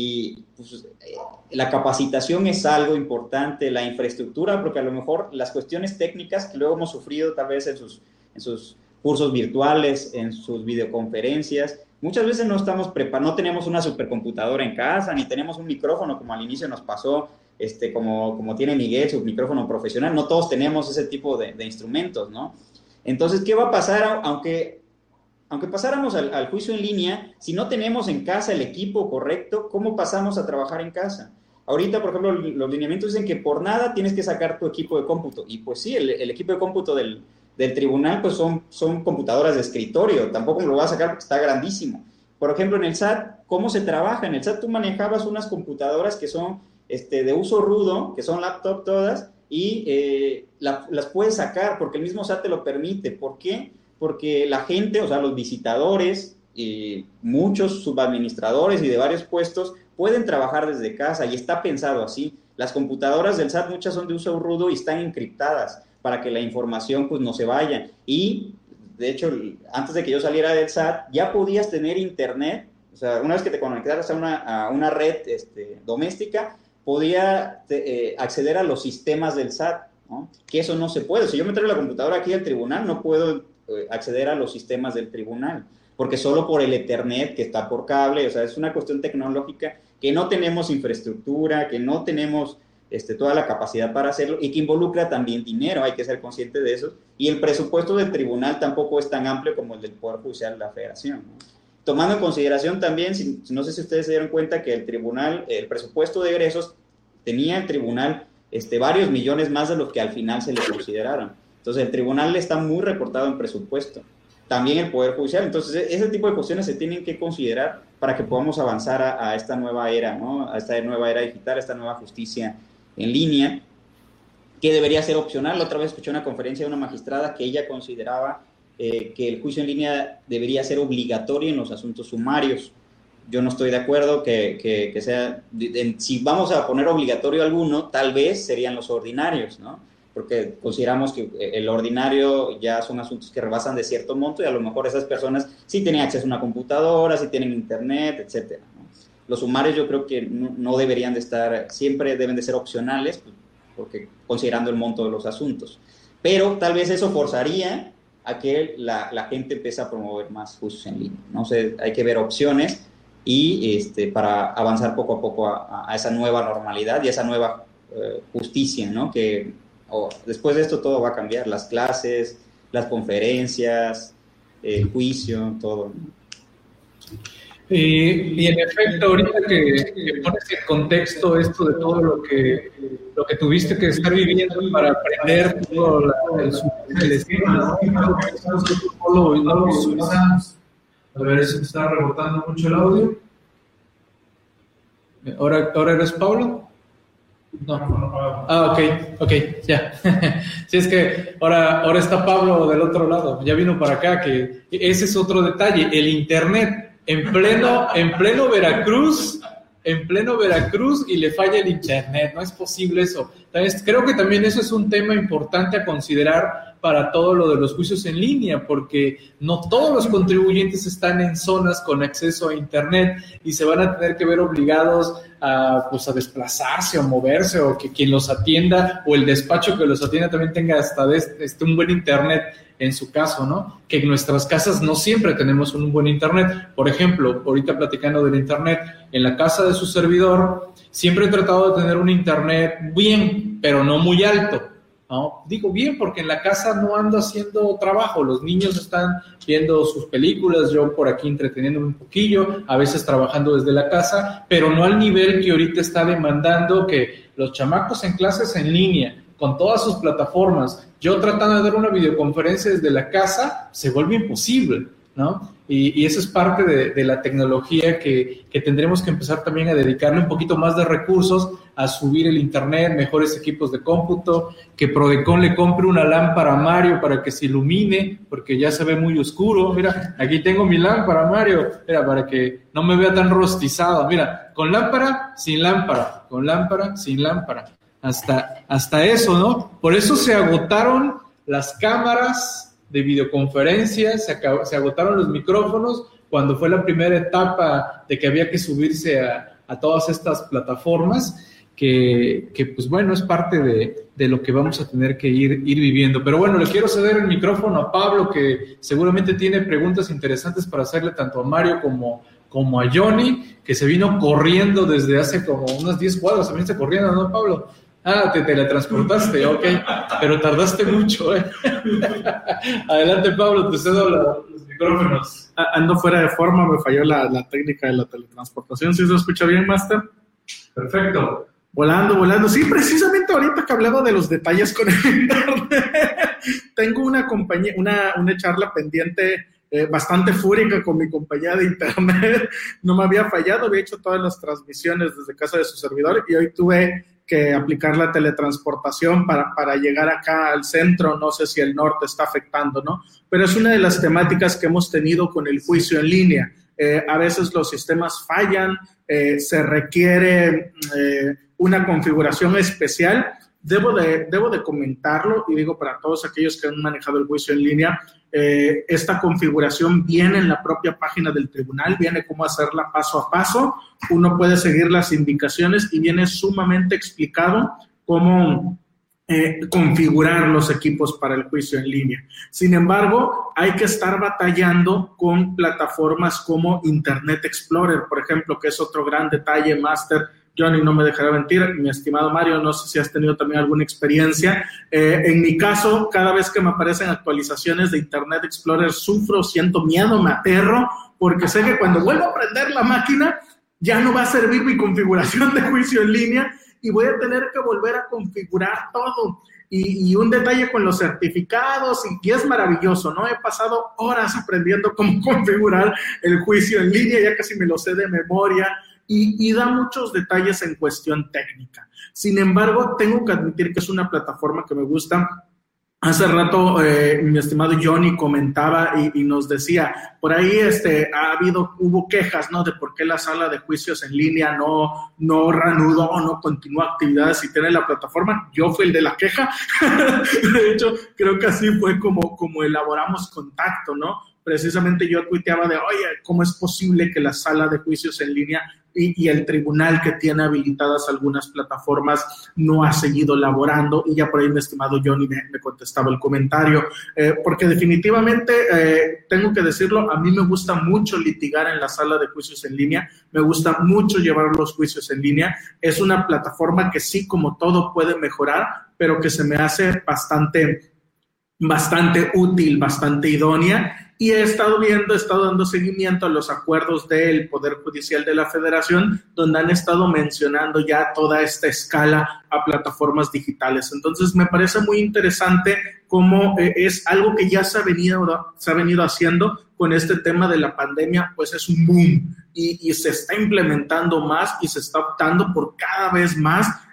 [SPEAKER 2] Y pues, eh, la capacitación es algo importante, la infraestructura, porque a lo mejor las cuestiones técnicas que luego hemos sufrido tal vez en sus, en sus cursos virtuales, en sus videoconferencias, muchas veces no estamos preparados, no tenemos una supercomputadora en casa, ni tenemos un micrófono como al inicio nos pasó, este, como, como tiene Miguel, su micrófono profesional, no todos tenemos ese tipo de, de instrumentos, ¿no? Entonces, ¿qué va a pasar aunque... Aunque pasáramos al, al juicio en línea, si no tenemos en casa el equipo correcto, ¿cómo pasamos a trabajar en casa? Ahorita, por ejemplo, los lineamientos dicen que por nada tienes que sacar tu equipo de cómputo. Y pues sí, el, el equipo de cómputo del, del tribunal pues son, son computadoras de escritorio. Tampoco me lo voy a sacar porque está grandísimo. Por ejemplo, en el S A T, ¿cómo se trabaja? En el S A T tú manejabas unas computadoras que son este, de uso rudo, que son laptop todas, y eh, la, las puedes sacar porque el mismo S A T te lo permite. ¿Por qué? Porque la gente, o sea, los visitadores, y muchos subadministradores y de varios puestos pueden trabajar desde casa y está pensado así. Las computadoras del S A T muchas son de uso rudo y están encriptadas para que la información pues no se vaya. Y, de hecho, antes de que yo saliera del S A T, ya podías tener internet, o sea, una vez que te conectaras a una, a una red este, doméstica, podía te, eh, acceder a los sistemas del S A T, ¿no? Que eso no se puede. Si yo me traigo la computadora aquí al tribunal, no puedo acceder a los sistemas del tribunal, porque solo por el Ethernet que está por cable, o sea, es una cuestión tecnológica que no tenemos infraestructura, que no tenemos este, toda la capacidad para hacerlo y que involucra también dinero, hay que ser consciente de eso, y el presupuesto del tribunal tampoco es tan amplio como el del Poder Judicial de la Federación, ¿no? Tomando en consideración también, si, no sé si ustedes se dieron cuenta que el tribunal, el presupuesto de egresos, tenía el tribunal este, varios millones más de los que al final se le consideraron. Entonces, el tribunal está muy recortado en presupuesto. También el Poder Judicial. Entonces, ese tipo de cuestiones se tienen que considerar para que podamos avanzar a, a esta nueva era, ¿no? A esta nueva era digital, a esta nueva justicia en línea, que debería ser opcional. La otra vez escuché una conferencia de una magistrada que ella consideraba eh, que el juicio en línea debería ser obligatorio en los asuntos sumarios. Yo no estoy de acuerdo que, que, que sea... De, de, si vamos a poner obligatorio alguno, tal vez serían los ordinarios, ¿no? Porque consideramos que el ordinario ya son asuntos que rebasan de cierto monto y a lo mejor esas personas sí tienen acceso a una computadora, sí tienen internet, etcétera, ¿no? Los sumarios yo creo que no, no deberían de estar, siempre deben de ser opcionales, porque considerando el monto de los asuntos. Pero tal vez eso forzaría a que la, la gente empiece a promover más juicios en línea, ¿no? O sea, hay que ver opciones y este, para avanzar poco a poco a, a esa nueva normalidad y a esa nueva eh, justicia, ¿no? Que Oh, después de esto todo va a cambiar, las clases, las conferencias, el juicio, todo.
[SPEAKER 1] Y, y en efecto, ahorita que, que pones en contexto esto de todo lo que, lo que tuviste que estar viviendo para aprender todo la, el, el esquema, ¿no? No lo utilizamos. A ver si me está rebotando mucho el audio. ¿Ahora, ahora eres Pablo? No. Ah, ok, ok, ya. Sí, es que ahora, ahora está Pablo del otro lado, ya vino para acá, que ese es otro detalle, el internet en pleno, en pleno Veracruz, en pleno Veracruz y le falla el internet, no es posible eso. Entonces, creo que también eso es un tema importante a considerar para todo lo de los juicios en línea, porque no todos los contribuyentes están en zonas con acceso a internet y se van a tener que ver obligados a, pues, a desplazarse o moverse, o que quien los atienda o el despacho que los atienda también tenga hasta de este, un buen internet en su caso, ¿no? Que en nuestras casas no siempre tenemos un buen internet. Por ejemplo, ahorita platicando del internet, en la casa de su servidor siempre he tratado de tener un internet bien, pero no muy alto, ¿no? Digo bien porque en la casa no ando haciendo trabajo, los niños están viendo sus películas, yo por aquí entreteniendo un poquillo, a veces trabajando desde la casa, pero no al nivel que ahorita está demandando que los chamacos en clases en línea, con todas sus plataformas, yo tratando de dar una videoconferencia desde la casa, se vuelve imposible, ¿no? Y, y eso es parte de, de la tecnología que, que tendremos que empezar también a dedicarle un poquito más de recursos a subir el internet, mejores equipos de cómputo, que Prodecon le compre una lámpara a Mario para que se ilumine, porque ya se ve muy oscuro. Mira, aquí tengo mi lámpara, Mario, mira, para que no me vea tan rostizado. Mira, con lámpara, sin lámpara, con lámpara, sin lámpara. Hasta, hasta eso, ¿no? Por eso se agotaron las cámaras de videoconferencia, se, acabó, se agotaron los micrófonos cuando fue la primera etapa de que había que subirse a, a todas estas plataformas, que, que pues bueno, es parte de, de lo que vamos a tener que ir, ir viviendo. Pero bueno, le quiero ceder el micrófono a Pablo, que seguramente tiene preguntas interesantes para hacerle tanto a Mario como, como a Johnny, que se vino corriendo desde hace como unas diez cuadras, se viniste corriendo, ¿no, Pablo? Ah, te teletransportaste, ok, pero tardaste mucho, ¿eh? Adelante, Pablo, te cedo la, los micrófonos.
[SPEAKER 3] Ando fuera de forma, me falló la, la técnica de la teletransportación. ¿Sí se escucha bien, Master?
[SPEAKER 1] Perfecto.
[SPEAKER 3] Volando, volando. Sí, precisamente ahorita que hablaba de los detalles con el internet, tengo una compañía, una, una charla pendiente eh, bastante fúrica con mi compañía de internet. No me había fallado, había hecho todas las transmisiones desde casa de su servidor y hoy tuve que aplicar la teletransportación para, para llegar acá al centro. No sé si el norte está afectando, ¿no? Pero es una de las temáticas que hemos tenido con el juicio en línea. Eh, a veces los sistemas fallan, eh, se requiere eh, una configuración especial. Debo de, debo de comentarlo, y digo para todos aquellos que han manejado el juicio en línea, eh, esta configuración viene en la propia página del tribunal, viene cómo hacerla paso a paso, uno puede seguir las indicaciones y viene sumamente explicado cómo eh, configurar los equipos para el juicio en línea. Sin embargo, hay que estar batallando con plataformas como Internet Explorer, por ejemplo, que es otro gran detalle, Master. Johnny no me dejará mentir, mi estimado Mario, no sé si has tenido también alguna experiencia. Eh, en mi caso, cada vez que me aparecen actualizaciones de Internet Explorer, sufro, siento miedo, me aterro, porque sé que cuando vuelvo a prender la máquina, ya no va a servir mi configuración de juicio en línea y voy a tener que volver a configurar todo. Y, y un detalle con los certificados, y, y es maravilloso, ¿no? He pasado horas aprendiendo cómo configurar el juicio en línea, ya casi me lo sé de memoria. Y, y da muchos detalles en cuestión técnica. Sin embargo, tengo que admitir que es una plataforma que me gusta. Hace rato eh, mi estimado Johnny comentaba y, y nos decía, por ahí este, ha habido, hubo quejas, ¿no? De por qué la sala de juicios en línea no, no reanudó o no continuó actividades y tiene la plataforma. Yo fui el de la queja. De hecho, creo que así fue como, como elaboramos contacto, ¿no? Precisamente yo tuiteaba de, oye, ¿cómo es posible que la sala de juicios en línea y, y el tribunal que tiene habilitadas algunas plataformas no ha seguido laborando? Y ya por ahí mi estimado Johnny me, me contestaba el comentario, eh, porque definitivamente, eh, tengo que decirlo, a mí me gusta mucho litigar en la sala de juicios en línea, me gusta mucho llevar los juicios en línea. Es una plataforma que sí, como todo, puede mejorar, pero que se me hace bastante, bastante útil, bastante idónea. Y he estado viendo, he estado dando seguimiento a los acuerdos del Poder Judicial de la Federación, donde han estado mencionando ya toda esta escala a plataformas digitales. Entonces, me parece muy interesante cómo eh, es algo que ya se ha venido, se ha venido haciendo con este tema de la pandemia, pues es un boom y, y se está implementando más y se está optando por cada vez más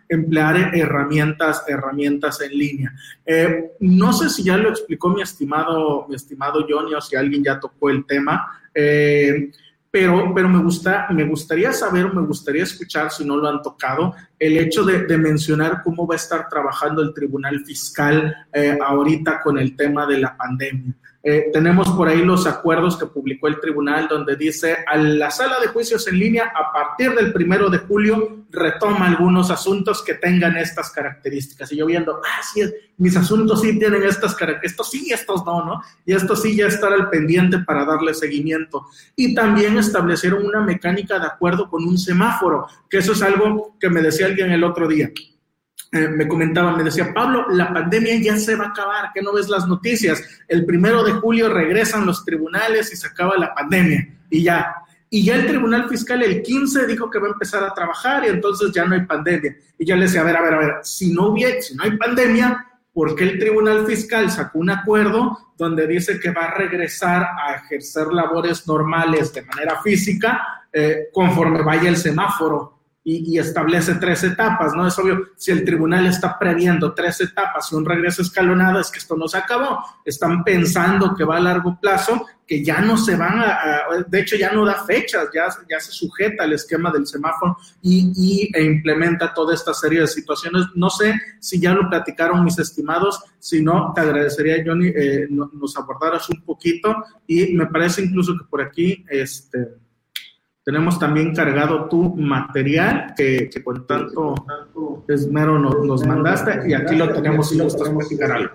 [SPEAKER 3] emplear herramientas, herramientas en línea. Eh, no sé si ya lo explicó mi estimado, mi estimado Johnny, o si alguien ya tocó el tema, eh, Pero, pero me, gusta, me gustaría saber, me gustaría escuchar, si no lo han tocado, el hecho de, de mencionar cómo va a estar trabajando el Tribunal Fiscal eh, ahorita con el tema de la pandemia. Eh, tenemos por ahí los acuerdos que publicó el tribunal donde dice a la sala de juicios en línea a partir del primero de julio retoma algunos asuntos que tengan estas características. Y yo viendo, ah, sí, mis asuntos sí tienen estas características, estos sí, estos no, ¿no? Y estos sí ya estar al pendiente para darle seguimiento. Y también establecieron una mecánica de acuerdo con un semáforo, que eso es algo que me decía alguien el otro día. Eh, me comentaba, me decía, Pablo, la pandemia ya se va a acabar, ¿qué no ves las noticias? El primero de julio regresan los tribunales y se acaba la pandemia, y ya. Y ya el Tribunal Fiscal el quince dijo que va a empezar a trabajar y entonces ya no hay pandemia. Y yo le decía, a ver, a ver, a ver, si no hubiera, si no hay pandemia, ¿por qué el Tribunal Fiscal sacó un acuerdo donde dice que va a regresar a ejercer labores normales de manera física eh, conforme vaya el semáforo? Y, y establece tres etapas, ¿no? Es obvio, si el tribunal está previendo tres etapas y un regreso escalonado, es que esto no se acabó. Están pensando que va a largo plazo, que ya no se van a, a de hecho ya no da fechas, ya, ya se sujeta al esquema del semáforo y, y e implementa toda esta serie de situaciones. No sé si ya lo platicaron mis estimados, si no, te agradecería, Johnny, eh, no, nos abordaras un poquito, y me parece incluso que por aquí, este... tenemos también cargado tu material que, que con tanto esmero nos, nos mandaste, y aquí lo tenemos si gustas platicar algo.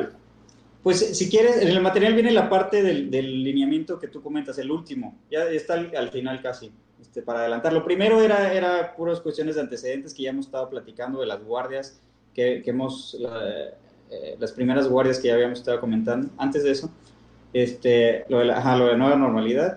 [SPEAKER 2] Pues si quieres, en el material viene la parte del, del lineamiento que tú comentas, el último, ya está al, al final casi, este, para adelantar. Lo primero era, era puras cuestiones de antecedentes que ya hemos estado platicando de las guardias, que, que hemos, la, eh, las primeras guardias que ya habíamos estado comentando. Antes de eso, este, lo de la, ajá, lo de nueva normalidad.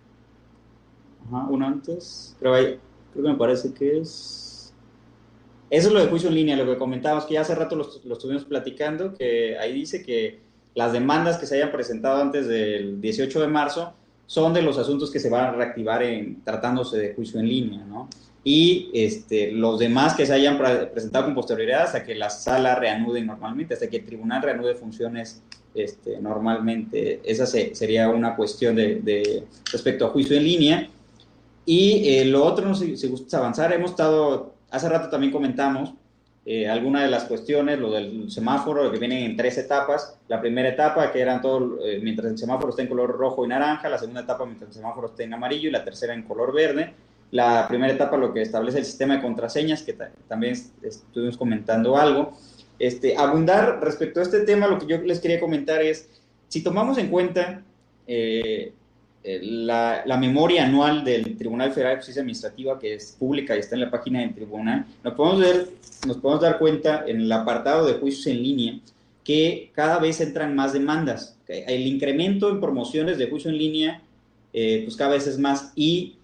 [SPEAKER 2] Ajá, uno antes, creo, hay, creo que me parece que es... Eso es lo de juicio en línea, lo que comentábamos, que ya hace rato lo, lo estuvimos platicando, que ahí dice que las demandas que se hayan presentado antes del dieciocho de marzo son de los asuntos que se van a reactivar en tratándose de juicio en línea, ¿no? Y este, los demás que se hayan pre presentado con posterioridad hasta que la sala reanude normalmente, hasta que el tribunal reanude funciones este, normalmente. Esa se, sería una cuestión de, de respecto a juicio en línea. Y eh, lo otro, no sé si gusta avanzar, hemos estado, hace rato también comentamos eh, algunas de las cuestiones, lo del semáforo, que vienen en tres etapas. La primera etapa, que eran todo, eh, mientras el semáforo esté en color rojo y naranja; la segunda etapa, mientras el semáforo esté en amarillo; y la tercera en color verde. La primera etapa, lo que establece el sistema de contraseñas, que también estuvimos comentando algo. Este, abundar respecto a este tema, lo que yo les quería comentar es, si tomamos en cuenta eh, la, la memoria anual del Tribunal Federal de Justicia Administrativa, que es pública y está en la página del tribunal, nos podemos, ver, nos podemos dar cuenta en el apartado de juicios en línea que cada vez entran más demandas. El incremento en promociones de juicio en línea eh, pues cada vez es más, y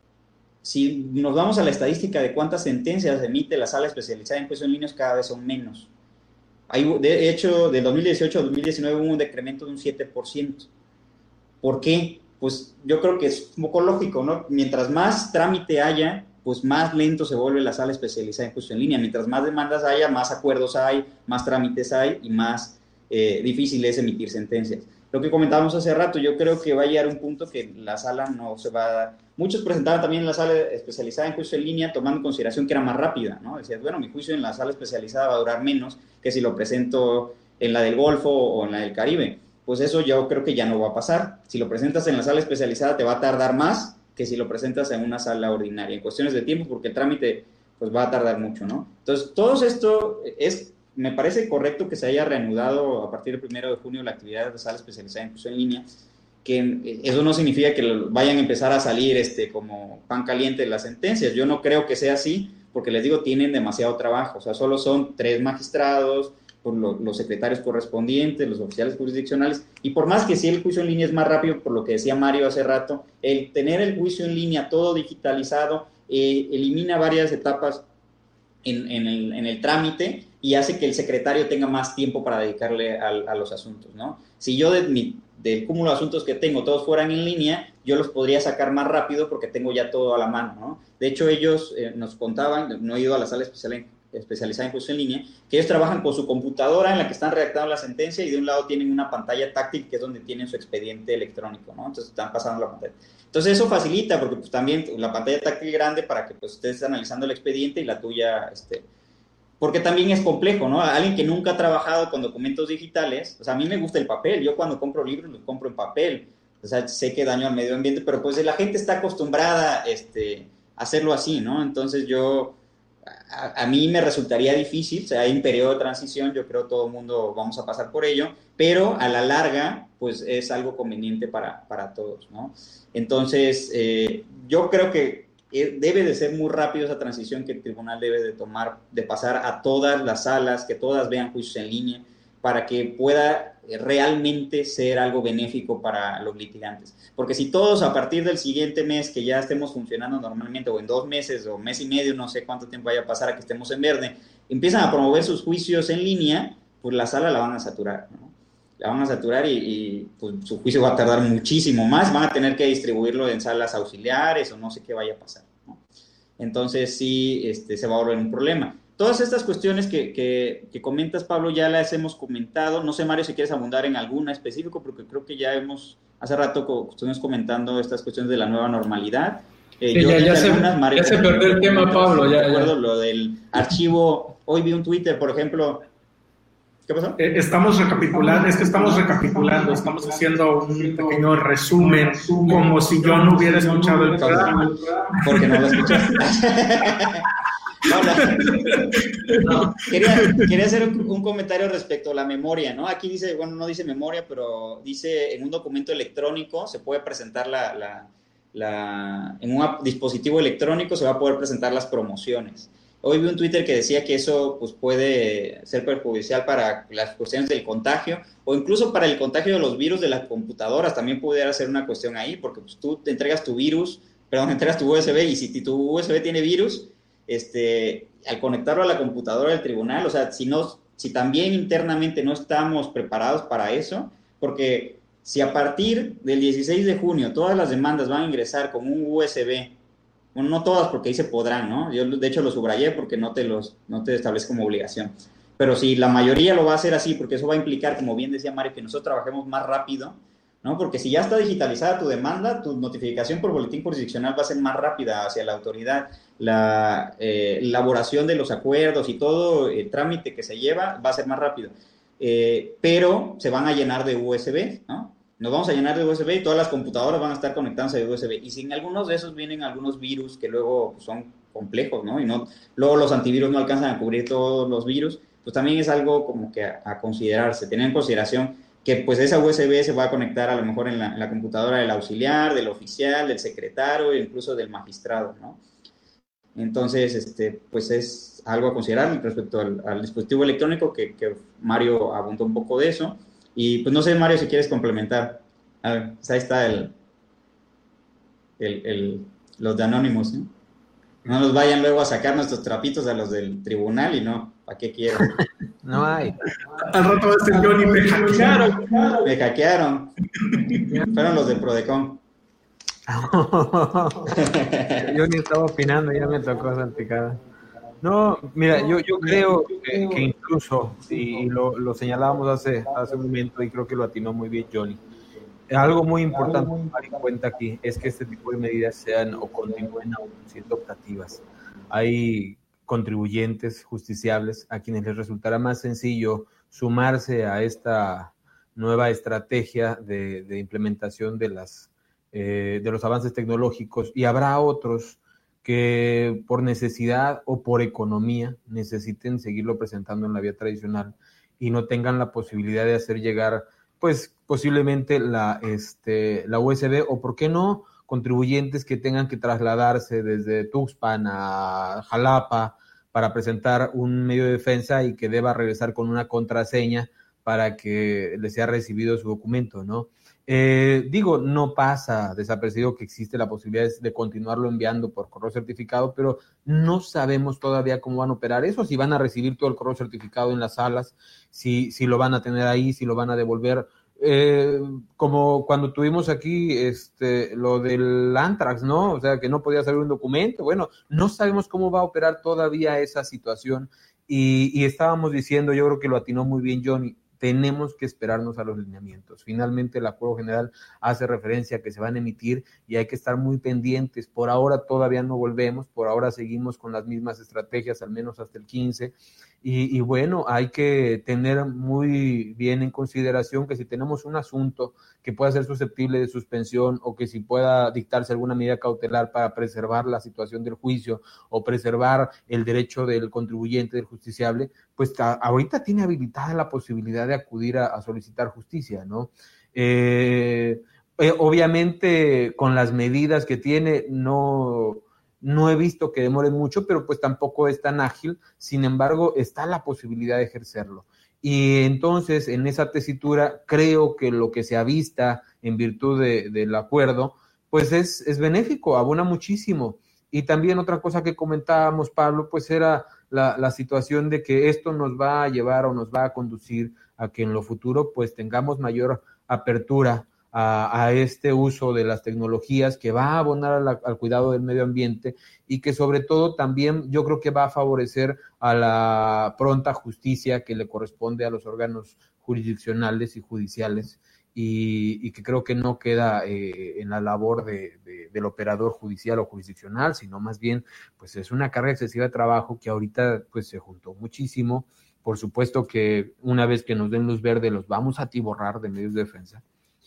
[SPEAKER 2] si nos vamos a la estadística de cuántas sentencias emite la sala especializada en juicio en línea, cada vez son menos. Hay, de hecho, del dos mil dieciocho a dos mil diecinueve hubo un decremento de un siete por ciento. ¿Por qué? Pues yo creo que es un poco lógico, ¿no? Mientras más trámite haya, pues más lento se vuelve la sala especializada en juicio en línea. Mientras más demandas haya, más acuerdos hay, más trámites hay y más eh, difícil es emitir sentencias. Lo que comentábamos hace rato, yo creo que va a llegar un punto que la sala no se va a dar. Muchos presentaban también la sala especializada en juicio en línea tomando en consideración que era más rápida, ¿no? Decías, bueno, mi juicio en la sala especializada va a durar menos que si lo presento en la del Golfo o en la del Caribe. Pues eso yo creo que ya no va a pasar. Si lo presentas en la sala especializada te va a tardar más que si lo presentas en una sala ordinaria, en cuestiones de tiempo, porque el trámite pues va a tardar mucho, ¿no? Entonces, todo esto es... Me parece correcto que se haya reanudado a partir del primero de junio la actividad de sala especializada en juicio en línea, que eso no significa que vayan a empezar a salir este, como pan caliente las sentencias. Yo no creo que sea así, porque les digo, tienen demasiado trabajo. O sea, solo son tres magistrados, por lo, los secretarios correspondientes, los oficiales jurisdiccionales, y por más que sí el juicio en línea es más rápido, por lo que decía Mario hace rato, el tener el juicio en línea todo digitalizado eh, elimina varias etapas en, en, el, en el trámite y hace que el secretario tenga más tiempo para dedicarle a, a los asuntos, ¿no? Si yo de mi, del cúmulo de asuntos que tengo todos fueran en línea, yo los podría sacar más rápido porque tengo ya todo a la mano, ¿no? De hecho, ellos eh, nos contaban, no he ido a la sala especial en, especializada en juicio en línea, que ellos trabajan con su computadora en la que están redactando la sentencia y de un lado tienen una pantalla táctil que es donde tienen su expediente electrónico, ¿no? Entonces están pasando la pantalla. Entonces eso facilita porque pues también la pantalla táctil grande para que pues estés analizando el expediente y la tuya, este, porque también es complejo, ¿no? Alguien que nunca ha trabajado con documentos digitales, o sea, a mí me gusta el papel, yo cuando compro libros los compro en papel, o sea, sé que daño al medio ambiente, pero pues la gente está acostumbrada, este, a hacerlo así, ¿no? Entonces yo, a, a mí me resultaría difícil, o sea, hay un periodo de transición, yo creo que todo el mundo vamos a pasar por ello, pero a la larga, pues es algo conveniente para, para todos, ¿no? Entonces, eh, yo creo que debe de ser muy rápido esa transición que el tribunal debe de tomar, de pasar a todas las salas, que todas vean juicios en línea, para que pueda realmente ser algo benéfico para los litigantes. Porque si todos a partir del siguiente mes que ya estemos funcionando normalmente, o en dos meses, o mes y medio, no sé cuánto tiempo vaya a pasar a que estemos en verde, empiezan a promover sus juicios en línea, pues la sala la van a saturar, ¿no? La van a saturar y, y pues, su juicio va a tardar muchísimo más, van a tener que distribuirlo en salas auxiliares o no sé qué vaya a pasar, ¿no? Entonces sí, este, se va a volver un problema. Todas estas cuestiones que, que, que comentas, Pablo, ya las hemos comentado. No sé, Mario, si quieres abundar en alguna específico, porque creo que ya hemos, hace rato estuvimos comentando estas cuestiones de la nueva normalidad.
[SPEAKER 1] Eh, sí, yo ya, ya, se, algunas, Mario, ya se perdió el tema, Pablo. Ya,
[SPEAKER 2] recuerdo
[SPEAKER 1] ya.
[SPEAKER 2] Lo del archivo, hoy vi un Twitter, por ejemplo.
[SPEAKER 3] ¿Qué pasó? Eh, estamos recapitulando, es que estamos recapitulando, estamos haciendo un pequeño resumen, como si yo no hubiera escuchado el programa.
[SPEAKER 2] Porque no lo escuchaste. No, no. No, quería, quería hacer un, un comentario respecto a la memoria, ¿no? Aquí dice, bueno, no dice memoria, pero dice en un documento electrónico se puede presentar la, la, la en un dispositivo electrónico se va a poder presentar las promociones. Hoy vi un Twitter que decía que eso pues, puede ser perjudicial para las cuestiones del contagio o incluso para el contagio de los virus de las computadoras. También pudiera ser una cuestión ahí porque pues, tú te entregas tu virus, perdón, entregas tu U S B y si tu U S B tiene virus, este, al conectarlo a la computadora del tribunal, o sea, si, no, si también internamente no estamos preparados para eso, porque si a partir del dieciséis de junio todas las demandas van a ingresar con un U S B, bueno, no todas porque ahí se podrán, ¿no? Yo de hecho lo subrayé porque no te, los, no te establece como obligación. Pero si la mayoría lo va a hacer así, porque eso va a implicar, como bien decía Mario, que nosotros trabajemos más rápido, ¿no? Porque si ya está digitalizada tu demanda, tu notificación por boletín jurisdiccional va a ser más rápida hacia la autoridad. La eh, elaboración de los acuerdos y todo el trámite que se lleva va a ser más rápido. Eh, pero se van a llenar de U S B, ¿no? Nos vamos a llenar de U S B y todas las computadoras van a estar conectándose de U S B. Y si en algunos de esos vienen algunos virus que luego pues, son complejos, ¿no? Y no, luego los antivirus no alcanzan a cubrir todos los virus, pues también es algo como que a, a considerarse. Tener en consideración que pues esa U S B se va a conectar a lo mejor en la, en la computadora del auxiliar, del oficial, del secretario e incluso del magistrado, ¿no? Entonces, este, pues es algo a considerar respecto al, al dispositivo electrónico que, que Mario abundó un poco de eso. Y pues no sé, Mario, si quieres complementar. A ver, pues ahí está el, el, el, los de Anonymous, ¿no? No nos vayan luego a sacar nuestros trapitos a los del tribunal y no, ¿para qué quieren?
[SPEAKER 4] No hay.
[SPEAKER 3] Al rato va a ser Johnny, me hackearon.
[SPEAKER 2] Me hackearon. Fueron los del Prodecon.
[SPEAKER 4] Yo ni estaba opinando, ya me tocó salpicada. No, mira, yo, yo creo que, que incluso, y lo, lo señalábamos hace, hace un momento y creo que lo atinó muy bien Johnny, algo muy importante tomar en cuenta aquí es que este tipo de medidas sean o continúen aún siendo optativas. Hay contribuyentes justiciables a quienes les resultará más sencillo sumarse a esta nueva estrategia de, de implementación de, las, eh, de los avances tecnológicos y habrá otros que por necesidad o por economía necesiten seguirlo presentando en la vía tradicional y no tengan la posibilidad de hacer llegar, pues, posiblemente la, este, la U S B o, ¿por qué no?, contribuyentes que tengan que trasladarse desde Tuxpan a Jalapa para presentar un medio de defensa y que deba regresar con una contraseña para que le sea recibido su documento, ¿no? Eh, digo, no pasa desapercibido que existe la posibilidad de continuarlo enviando por correo certificado, pero no sabemos todavía cómo van a operar eso, si van a recibir todo el correo certificado en las salas, si, si lo van a tener ahí, si lo van a devolver, eh, como cuando tuvimos aquí este, lo del Antrax, ¿no? O sea, que no podía salir un documento. Bueno, no sabemos cómo va a operar todavía esa situación y, y estábamos diciendo, yo creo que lo atinó muy bien Johnny, tenemos que esperarnos a los lineamientos. Finalmente el acuerdo general hace referencia a que se van a emitir y hay que estar muy pendientes. Por ahora todavía no volvemos, por ahora seguimos con las mismas estrategias, al menos hasta el quince. Y, y bueno, hay que tener muy bien en consideración que si tenemos un asunto que pueda ser susceptible de suspensión o que si pueda dictarse alguna medida cautelar para preservar la situación del juicio o preservar el derecho del contribuyente, del justiciable, pues a, ahorita tiene habilitada la posibilidad de acudir a, a solicitar justicia, ¿no? Eh, eh, obviamente con las medidas que tiene no... No he visto que demore mucho, pero pues tampoco es tan ágil. Sin embargo, está la posibilidad de ejercerlo. Y entonces, en esa tesitura, creo que lo que se avista en virtud de, del acuerdo, pues es, es benéfico, abona muchísimo. Y también otra cosa que comentábamos, Pablo, pues era la, la situación de que esto nos va a llevar o nos va a conducir a que en lo futuro pues tengamos mayor apertura A, a este uso de las tecnologías que va a abonar a la, al cuidado del medio ambiente y que sobre todo también yo creo que va a favorecer a la pronta justicia que le corresponde a los órganos jurisdiccionales y judiciales y, y que creo que no queda eh, en la labor de, de, del operador judicial o jurisdiccional, sino más bien pues es una carga excesiva de trabajo que ahorita pues se juntó muchísimo. Por supuesto que una vez que nos den luz verde los vamos a atiborrar de medios de defensa.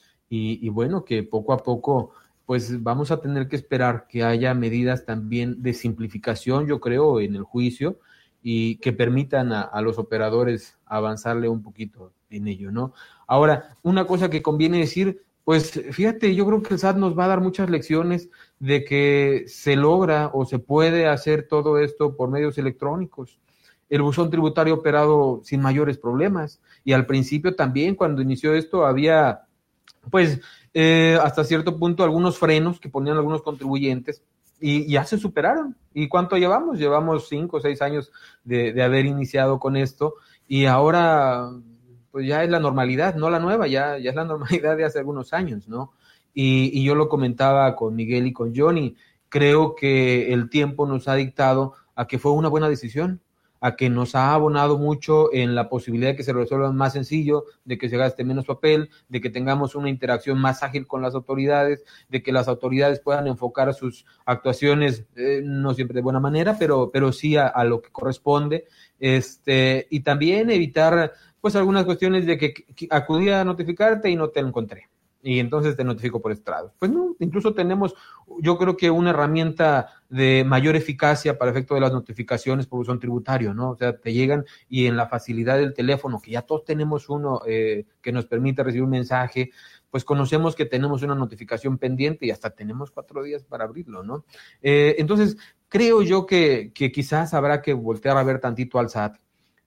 [SPEAKER 4] Y, y bueno, que poco a poco, pues vamos a tener que esperar que haya medidas también de simplificación, yo creo, en el juicio y que permitan a, a los operadores avanzarle un poquito en ello, ¿no? Ahora, una cosa que conviene decir, pues fíjate, yo creo que el S A T nos va a dar muchas lecciones de que se logra o se puede hacer todo esto por medios electrónicos. El buzón tributario ha operado sin mayores problemas y al principio también, cuando inició esto, había pues eh, hasta cierto punto algunos frenos que ponían algunos contribuyentes y ya se superaron. ¿Y cuánto llevamos? Llevamos cinco o seis años de, de haber iniciado con esto y ahora pues ya es la normalidad, no la nueva, ya, ya es la normalidad de hace algunos años, ¿no? Y, y yo lo comentaba con Miguel y con Johnny, creo que el tiempo nos ha dictado a que fue una buena decisión, a que nos ha abonado mucho en la posibilidad de que se resuelva más sencillo, de que se gaste menos papel, de que tengamos una interacción más ágil con las autoridades, de que las autoridades puedan enfocar sus actuaciones, eh, no siempre de buena manera, pero, pero sí a, a lo que corresponde, este, y también evitar pues algunas cuestiones de que, que acudí a notificarte y no te lo encontré. Y entonces te notifico por estrado. Pues no, incluso tenemos, yo creo que una herramienta de mayor eficacia para efecto de las notificaciones por buzón tributario, ¿no? O sea, te llegan y en la facilidad del teléfono, que ya todos tenemos uno eh, que nos permite recibir un mensaje, pues conocemos que tenemos una notificación pendiente y hasta tenemos cuatro días para abrirlo, ¿no? Eh, entonces, creo yo que, que quizás habrá que voltear a ver tantito al S A T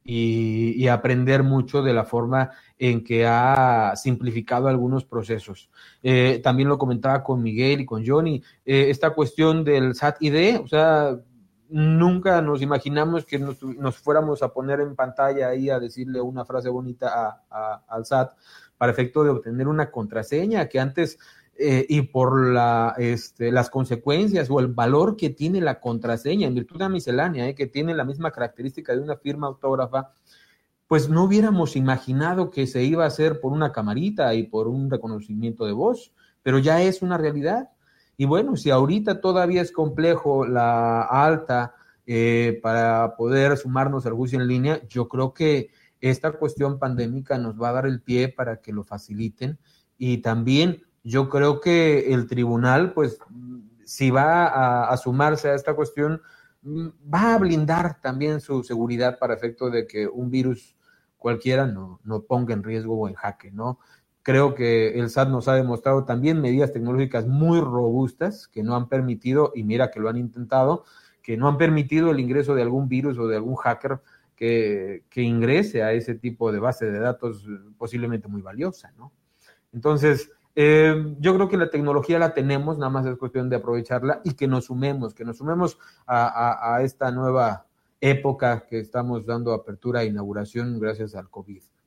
[SPEAKER 4] y, y aprender mucho de la forma en que ha simplificado algunos procesos. Eh, también lo comentaba con Miguel y con Johnny, eh, esta cuestión del S A T I D, o sea, nunca nos imaginamos que nos, nos fuéramos a poner en pantalla ahí a decirle una frase bonita a, a, al S A T para efecto de obtener una contraseña que antes... Eh, y por la, este, las consecuencias o el valor que tiene la contraseña en virtud de la miscelánea, eh, que tiene la misma característica de una firma autógrafa, pues no hubiéramos imaginado que se iba a hacer por una camarita y por un reconocimiento de voz, pero ya es una realidad. Y bueno, si ahorita todavía es complejo la alta eh, para poder sumarnos al juicio en línea, yo creo que esta cuestión pandémica nos va a dar el pie para que lo faciliten y también yo creo que el tribunal, pues, si va a, a sumarse a esta cuestión, va a blindar también su seguridad para efecto de que un virus cualquiera no, no ponga en riesgo o en jaque, ¿no? Creo que el S A T nos ha demostrado también medidas tecnológicas muy robustas que no han permitido, y mira que lo han intentado, que no han permitido el ingreso de algún virus o de algún hacker que, que ingrese a ese tipo de base de datos posiblemente muy valiosa, ¿no? Entonces, Eh, yo creo que la tecnología la tenemos, nada más es cuestión de aprovecharla y que nos sumemos, que nos sumemos a, a, a esta nueva época que estamos dando apertura e inauguración gracias al COVID.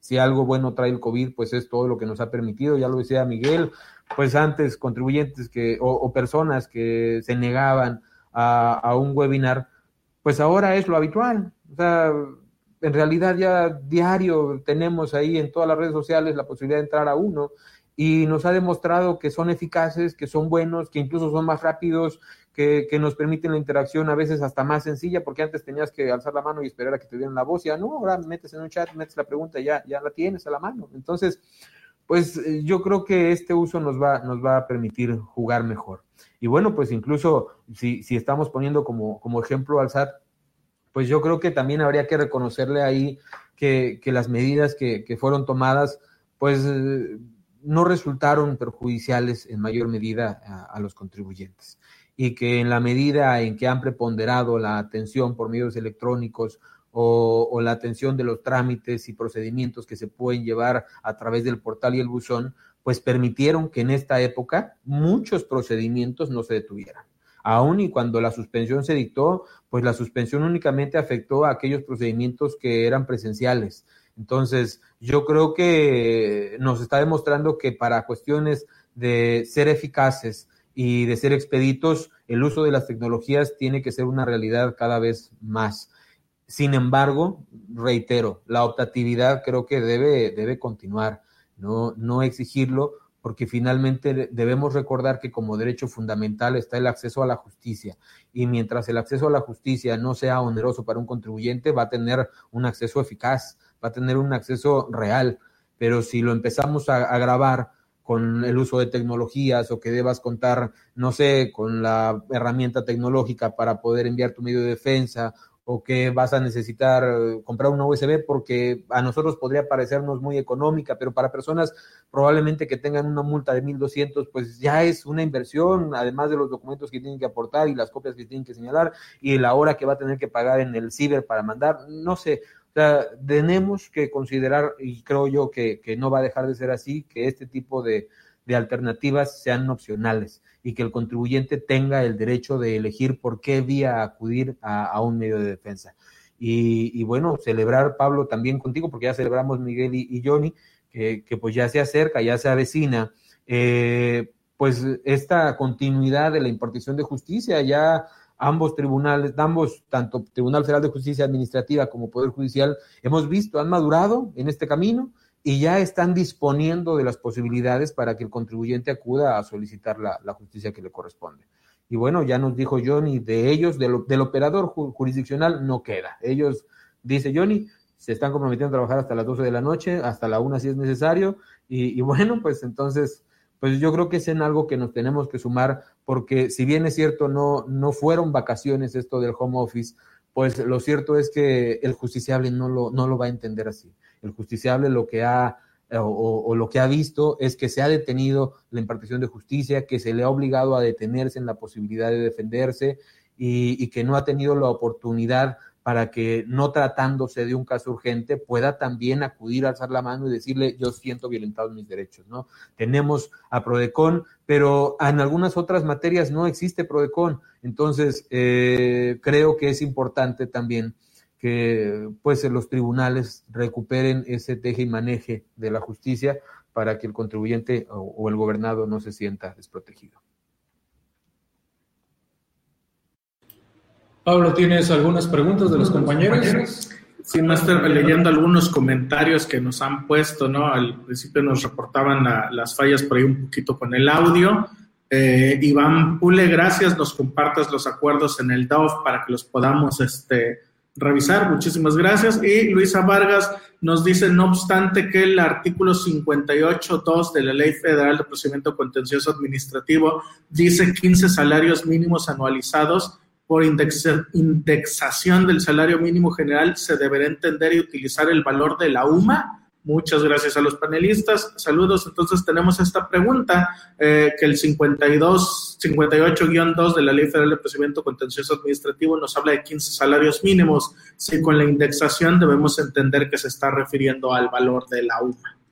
[SPEAKER 4] si algo bueno trae el COVID, pues es todo lo que nos ha permitido, ya lo decía Miguel, pues antes contribuyentes que o, o personas que se negaban a, a un webinar, pues ahora es lo habitual. O sea, en realidad ya diario tenemos ahí en todas las redes sociales la posibilidad de entrar a uno y nos ha demostrado que son eficaces, que son buenos, que incluso son más rápidos, que, que nos permiten la interacción a veces hasta más sencilla, porque antes tenías que alzar la mano y esperar a que te dieran la voz, ya no, ahora metes en un chat, metes la pregunta y ya, ya la tienes a la mano. Entonces, pues yo creo que este uso nos va, nos va a permitir jugar mejor. Y bueno, pues incluso si, si estamos poniendo como, como ejemplo al S A T, pues yo creo que también habría que reconocerle ahí que, que las medidas que, que fueron tomadas, pues eh, no resultaron perjudiciales en mayor medida a, a los contribuyentes. Y que en la medida en que han preponderado la atención por medios electrónicos o, o la atención de los trámites y procedimientos que se pueden llevar a través del portal y el buzón, pues permitieron que en esta época muchos procedimientos no se detuvieran. Aún y cuando la suspensión se dictó, pues la suspensión únicamente afectó a aquellos procedimientos que eran presenciales. Entonces, yo creo que nos está demostrando que para cuestiones de ser eficaces y de ser expeditos, el uso de las tecnologías tiene que ser una realidad cada vez más. Sin embargo, reitero, la optatividad creo que debe, debe continuar, no, no exigirlo, porque finalmente debemos recordar que como derecho fundamental está el acceso a la justicia, y mientras el acceso a la justicia no sea oneroso para un contribuyente, va a tener un acceso eficaz, va a tener un acceso real, pero si lo empezamos a agravar con el uso de tecnologías o que debas contar, no sé, con la herramienta tecnológica para poder enviar tu medio de defensa, o que vas a necesitar comprar una U S B porque a nosotros podría parecernos muy económica, pero para personas probablemente que tengan una multa de mil doscientos, pues ya es una inversión, además de los documentos que tienen que aportar y las copias que tienen que señalar y la hora que va a tener que pagar en el ciber para mandar, no sé. O sea, tenemos que considerar, y creo yo que, que no va a dejar de ser así, que este tipo de, de alternativas sean opcionales y que el contribuyente tenga el derecho de elegir por qué vía acudir a, a un medio de defensa. Y, y bueno, celebrar, Pablo, también contigo, porque ya celebramos Miguel y, y Johnny, que, que pues ya se acerca, ya se avecina, eh, pues esta continuidad de la impartición de justicia, ya ambos tribunales, ambos, tanto Tribunal Federal de Justicia Administrativa como Poder Judicial, hemos visto, han madurado en este camino y ya están disponiendo de las posibilidades para que el contribuyente acuda a solicitar la, la justicia que le corresponde. Y bueno, ya nos dijo Johnny, de ellos, de lo, del operador jurisdiccional no queda. Ellos, dice Johnny, se están comprometiendo a trabajar hasta las doce de la noche, hasta la una si es necesario, y, y bueno, pues entonces, pues yo creo que es en algo que nos tenemos que sumar, porque si bien es cierto, no, no fueron vacaciones esto del home office, pues lo cierto es que el justiciable no lo, no lo va a entender así. El justiciable lo que ha o, o lo que ha visto es que se ha detenido la impartición de justicia, que se le ha obligado a detenerse en la posibilidad de defenderse y, y que no ha tenido la oportunidad para que, no tratándose de un caso urgente, pueda también acudir a alzar la mano y decirle, yo siento violentados mis derechos, ¿no? Tenemos a PRODECON, pero en algunas otras materias no existe PRODECON. Entonces, eh, creo que es importante también que pues los tribunales recuperen ese teje y maneje de la justicia para que el contribuyente o, o el gobernado no se sienta desprotegido.
[SPEAKER 1] Pablo, ¿tienes algunas preguntas de los compañeros?
[SPEAKER 3] Sí, Master, leyendo algunos comentarios que nos han puesto, ¿no? Al principio nos reportaban la, las fallas por ahí un poquito con el audio. Eh, Iván Pule, gracias, nos compartas los acuerdos en el D O F para que los podamos este, revisar. Muchísimas gracias. Y Luisa Vargas nos dice, no obstante, que el artículo cincuenta y ocho punto dos de la Ley Federal de Procedimiento Contencioso Administrativo dice quince salarios mínimos anualizados. Por indexa, indexación del salario mínimo general se deberá entender y utilizar el valor de la U M A. Muchas gracias a los panelistas. Saludos. Entonces tenemos esta pregunta, eh, que el cincuenta y dos, cincuenta y ocho guión dos de la Ley Federal de Procedimiento Contencioso Administrativo nos habla de quince salarios mínimos. Si con la indexación debemos entender que se está refiriendo al valor de la U M A.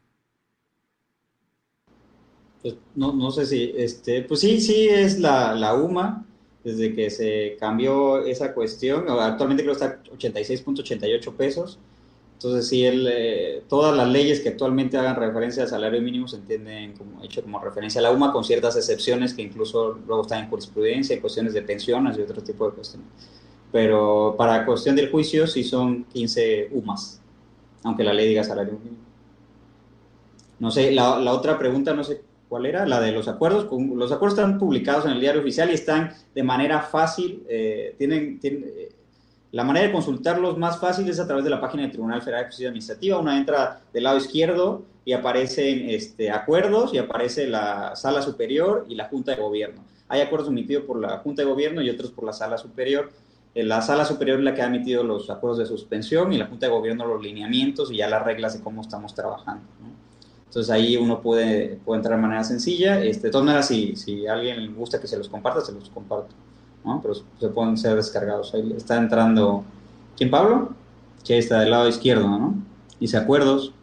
[SPEAKER 2] Pues no, no sé si, este, pues sí, sí es la, la U M A. Desde que se cambió esa cuestión, actualmente creo que está ochenta y seis punto ochenta y ocho pesos. Entonces, sí, él, eh, todas las leyes que actualmente hagan referencia al salario mínimo se entienden como hecho como referencia a la U M A, con ciertas excepciones que incluso luego están en jurisprudencia, cuestiones de pensiones y otro tipo de cuestiones. Pero para cuestión del juicio sí son quince U M As, aunque la ley diga salario mínimo. No sé, la, la otra pregunta, no sé cuál era, la de los acuerdos. Los acuerdos están publicados en el diario oficial y están de manera fácil, eh, tienen... tienen eh, la manera de consultarlos más fácil es a través de la página del Tribunal Federal de Justicia Administrativa. Uno entra del lado izquierdo y aparecen este, acuerdos y aparece la Sala Superior y la Junta de Gobierno. Hay acuerdos emitidos por la Junta de Gobierno y otros por la Sala Superior. La Sala Superior es la que ha emitido los acuerdos de suspensión y la Junta de Gobierno los lineamientos y ya las reglas de cómo estamos trabajando, ¿no? Entonces ahí uno puede, puede entrar de manera sencilla. Este, de todas maneras, si, si a alguien le gusta que se los comparta, se los comparto, ¿no? Pero se pueden ser descargados. Ahí está entrando, ¿quién, Pablo? Que está del lado izquierdo, ¿no? Dice acuerdos.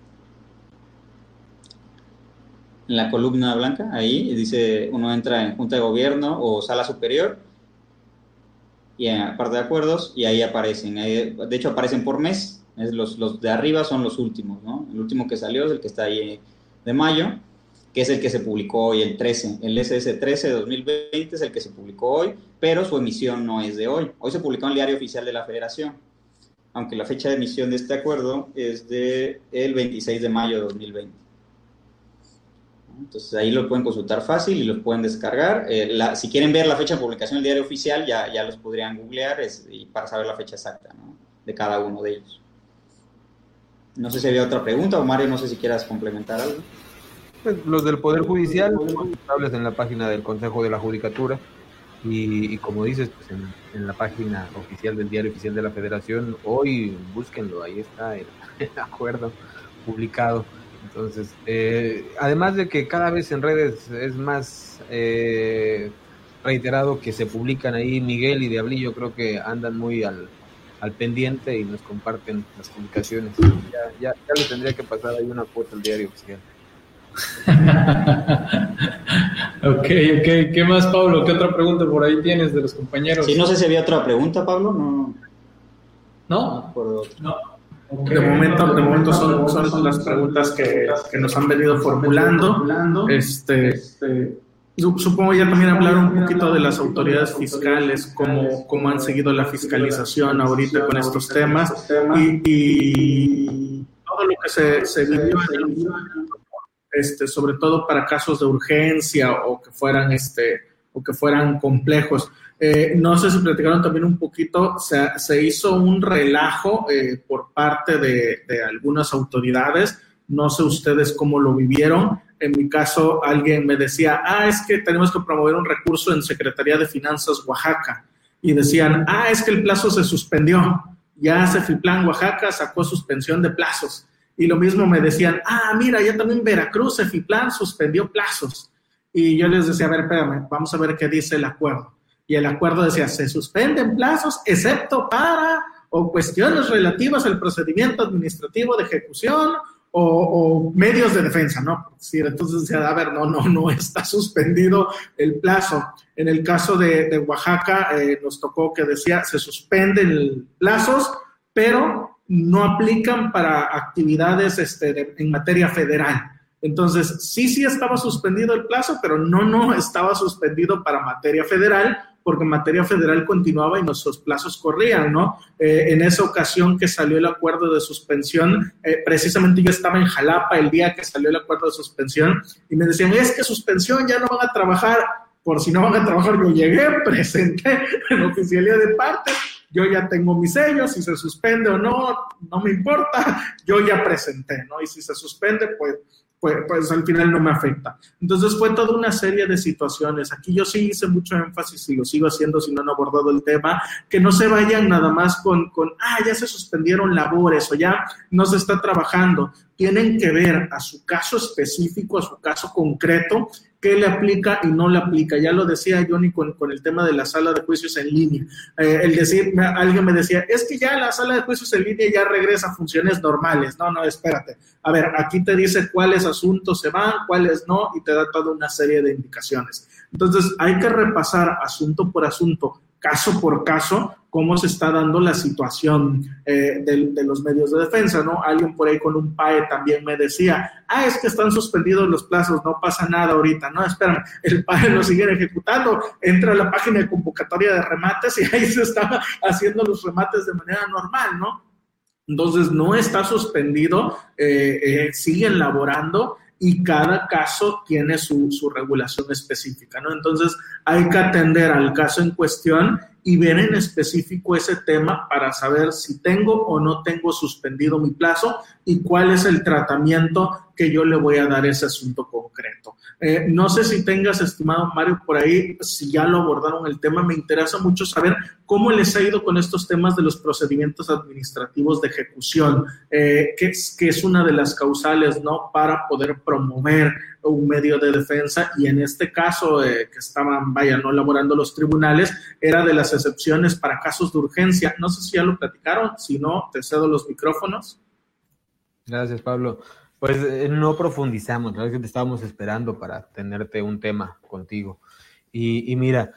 [SPEAKER 2] En la columna blanca, ahí dice, uno entra en Junta de Gobierno o Sala Superior y en parte de acuerdos y ahí aparecen. Ahí, de hecho, aparecen por mes. Es los, los de arriba son los últimos, ¿no? El último que salió es el que está ahí de mayo, que es el que se publicó hoy, el trece. El S S trece de dos mil veinte es el que se publicó hoy, pero su emisión no es de hoy. Hoy se publicó en el Diario Oficial de la Federación, aunque la fecha de emisión de este acuerdo es de el veintiséis de mayo de dos mil veinte. Entonces ahí lo pueden consultar fácil y los pueden descargar. Eh, la, si quieren ver la fecha de publicación del Diario Oficial, ya, ya los podrían googlear es, y para saber la fecha exacta, ¿no? De cada uno de ellos. No sé si había otra pregunta, o Mario, no sé si quieras complementar algo.
[SPEAKER 4] Pues los del Poder Judicial son consultables en la página del Consejo de la Judicatura y, y como dices, pues en, en la página oficial del Diario Oficial de la Federación, hoy búsquenlo, ahí está el, el acuerdo publicado. Entonces, eh, además de que cada vez en redes es más eh, reiterado que se publican ahí, Miguel y Diablillo creo que andan muy al, al pendiente y nos comparten las publicaciones. Ya, ya, ya le tendría que pasar ahí una cuota al Diario Oficial.
[SPEAKER 1] Ok, ok. ¿Qué más, Pablo? ¿Qué otra pregunta por ahí tienes de los compañeros?
[SPEAKER 2] Sí, no sé si había otra pregunta, Pablo. No.
[SPEAKER 1] ¿No?
[SPEAKER 2] Por
[SPEAKER 1] No.
[SPEAKER 3] Okay. De momento, de momento son, son las preguntas que, que nos han venido formulando. Este, supongo ya también hablar un poquito de las autoridades fiscales, cómo, cómo han seguido la fiscalización ahorita con estos temas y, y todo lo que se, se vivió en el Este, sobre todo para casos de urgencia o que fueran este o que fueran complejos. Eh, no sé si platicaron también un poquito, se, se hizo un relajo eh, por parte de, de algunas autoridades, no sé ustedes cómo lo vivieron. En mi caso, alguien me decía, ah, es que tenemos que promover un recurso en Secretaría de Finanzas Oaxaca, y decían, ah, es que el plazo se suspendió, ya Cefiplan Oaxaca sacó suspensión de plazos. Y lo mismo me decían, ah, mira, ya también Veracruz, Cefiplan suspendió plazos. Y yo les decía, a ver, espérame, vamos a ver qué dice el acuerdo. Y el acuerdo decía, se suspenden plazos excepto para o cuestiones relativas al procedimiento administrativo de ejecución o, o medios de defensa, ¿no? Sí, entonces decía, a ver, no, no, no está suspendido el plazo. En el caso de, de Oaxaca, eh, nos tocó que decía, se suspenden plazos, pero no aplican para actividades este, de, en materia federal. Entonces, sí, sí estaba suspendido el plazo, pero no, no estaba suspendido para materia federal, porque materia federal continuaba y nuestros plazos corrían, ¿no? Eh, en esa ocasión que salió el acuerdo de suspensión, eh, precisamente yo estaba en Jalapa el día que salió el acuerdo de suspensión y me decían, es que suspensión, ya no van a trabajar. Por si no van a trabajar, yo llegué, presenté en oficialía de partes, yo ya tengo mis sellos, si se suspende o no, no me importa, yo ya presenté, ¿no? Y si se suspende, pues, pues, pues al final no me afecta. Entonces fue toda una serie de situaciones. Aquí yo sí hice mucho énfasis y lo sigo haciendo si no han abordado el tema, que no se vayan nada más con, con, ah, ya se suspendieron labores o ya no se está trabajando. Tienen que ver a su caso específico, a su caso concreto, qué le aplica y no le aplica. Ya lo decía Johnny con, con el tema de la sala de juicios en línea. Eh, el decir, alguien me decía, es que ya la sala de juicios en línea ya regresa a funciones normales. No, no, espérate. A ver, aquí te dice cuáles asuntos se van, cuáles no, y te da toda una serie de indicaciones. Entonces, hay que repasar asunto por asunto caso por caso cómo se está dando la situación eh, de, de los medios de defensa, ¿no? Alguien por ahí con un P A E también me decía, ah, es que están suspendidos los plazos, no pasa nada ahorita. No, espérame, el P A E lo siguen ejecutando, entra a la página de convocatoria de remates y ahí se están haciendo los remates de manera normal, ¿no? Entonces, no está suspendido, eh, eh, siguen laborando y cada caso tiene su, su regulación específica, ¿no? Entonces, hay que atender al caso en cuestión y ver en específico ese tema para saber si tengo o no tengo suspendido mi plazo y cuál es el tratamiento que yo le voy a dar a ese asunto concreto. Eh, no sé si tengas, estimado Mario, por ahí, si ya lo abordaron el tema, me interesa mucho saber cómo les ha ido con estos temas de los procedimientos administrativos de ejecución, eh, que, es, que es una de las causales, ¿no?, para poder promover un medio de defensa, y en este caso eh, que estaban, vaya, no elaborando los tribunales, era de las excepciones para casos de urgencia. No sé si ya lo platicaron, si no, te cedo los micrófonos.
[SPEAKER 4] Gracias, Pablo. Pues eh, no profundizamos, la verdad es que te estábamos esperando para tenerte un tema contigo. Y, y mira,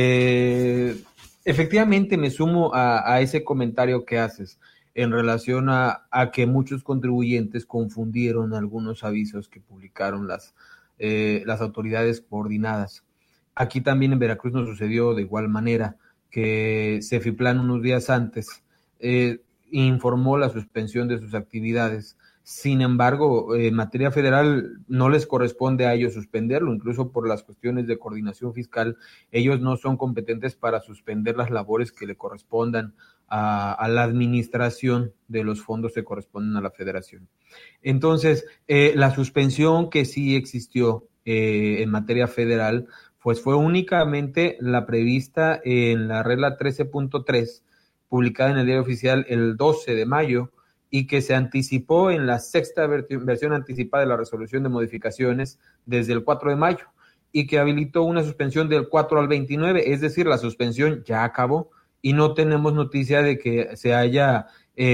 [SPEAKER 4] eh, efectivamente me sumo a, a ese comentario que haces en relación a, a que muchos contribuyentes confundieron algunos avisos que publicaron las, eh, las autoridades coordinadas. Aquí también en Veracruz nos sucedió de igual manera, que Cefiplan unos días antes eh, informó la suspensión de sus actividades. Sin embargo, en materia federal no les corresponde a ellos suspenderlo, incluso por las cuestiones de coordinación fiscal, ellos no son competentes para suspender las labores que le correspondan a, a la administración de los fondos que corresponden a la federación. Entonces, eh, la suspensión que sí existió eh, en materia federal, pues fue únicamente la prevista en la regla trece punto tres, publicada en el Diario Oficial el doce de mayo, y que se anticipó en la sexta versión anticipada de la resolución de modificaciones desde el cuatro de mayo, y que habilitó una suspensión del cuatro al veintinueve, es decir, la suspensión ya acabó y no tenemos noticia de que se haya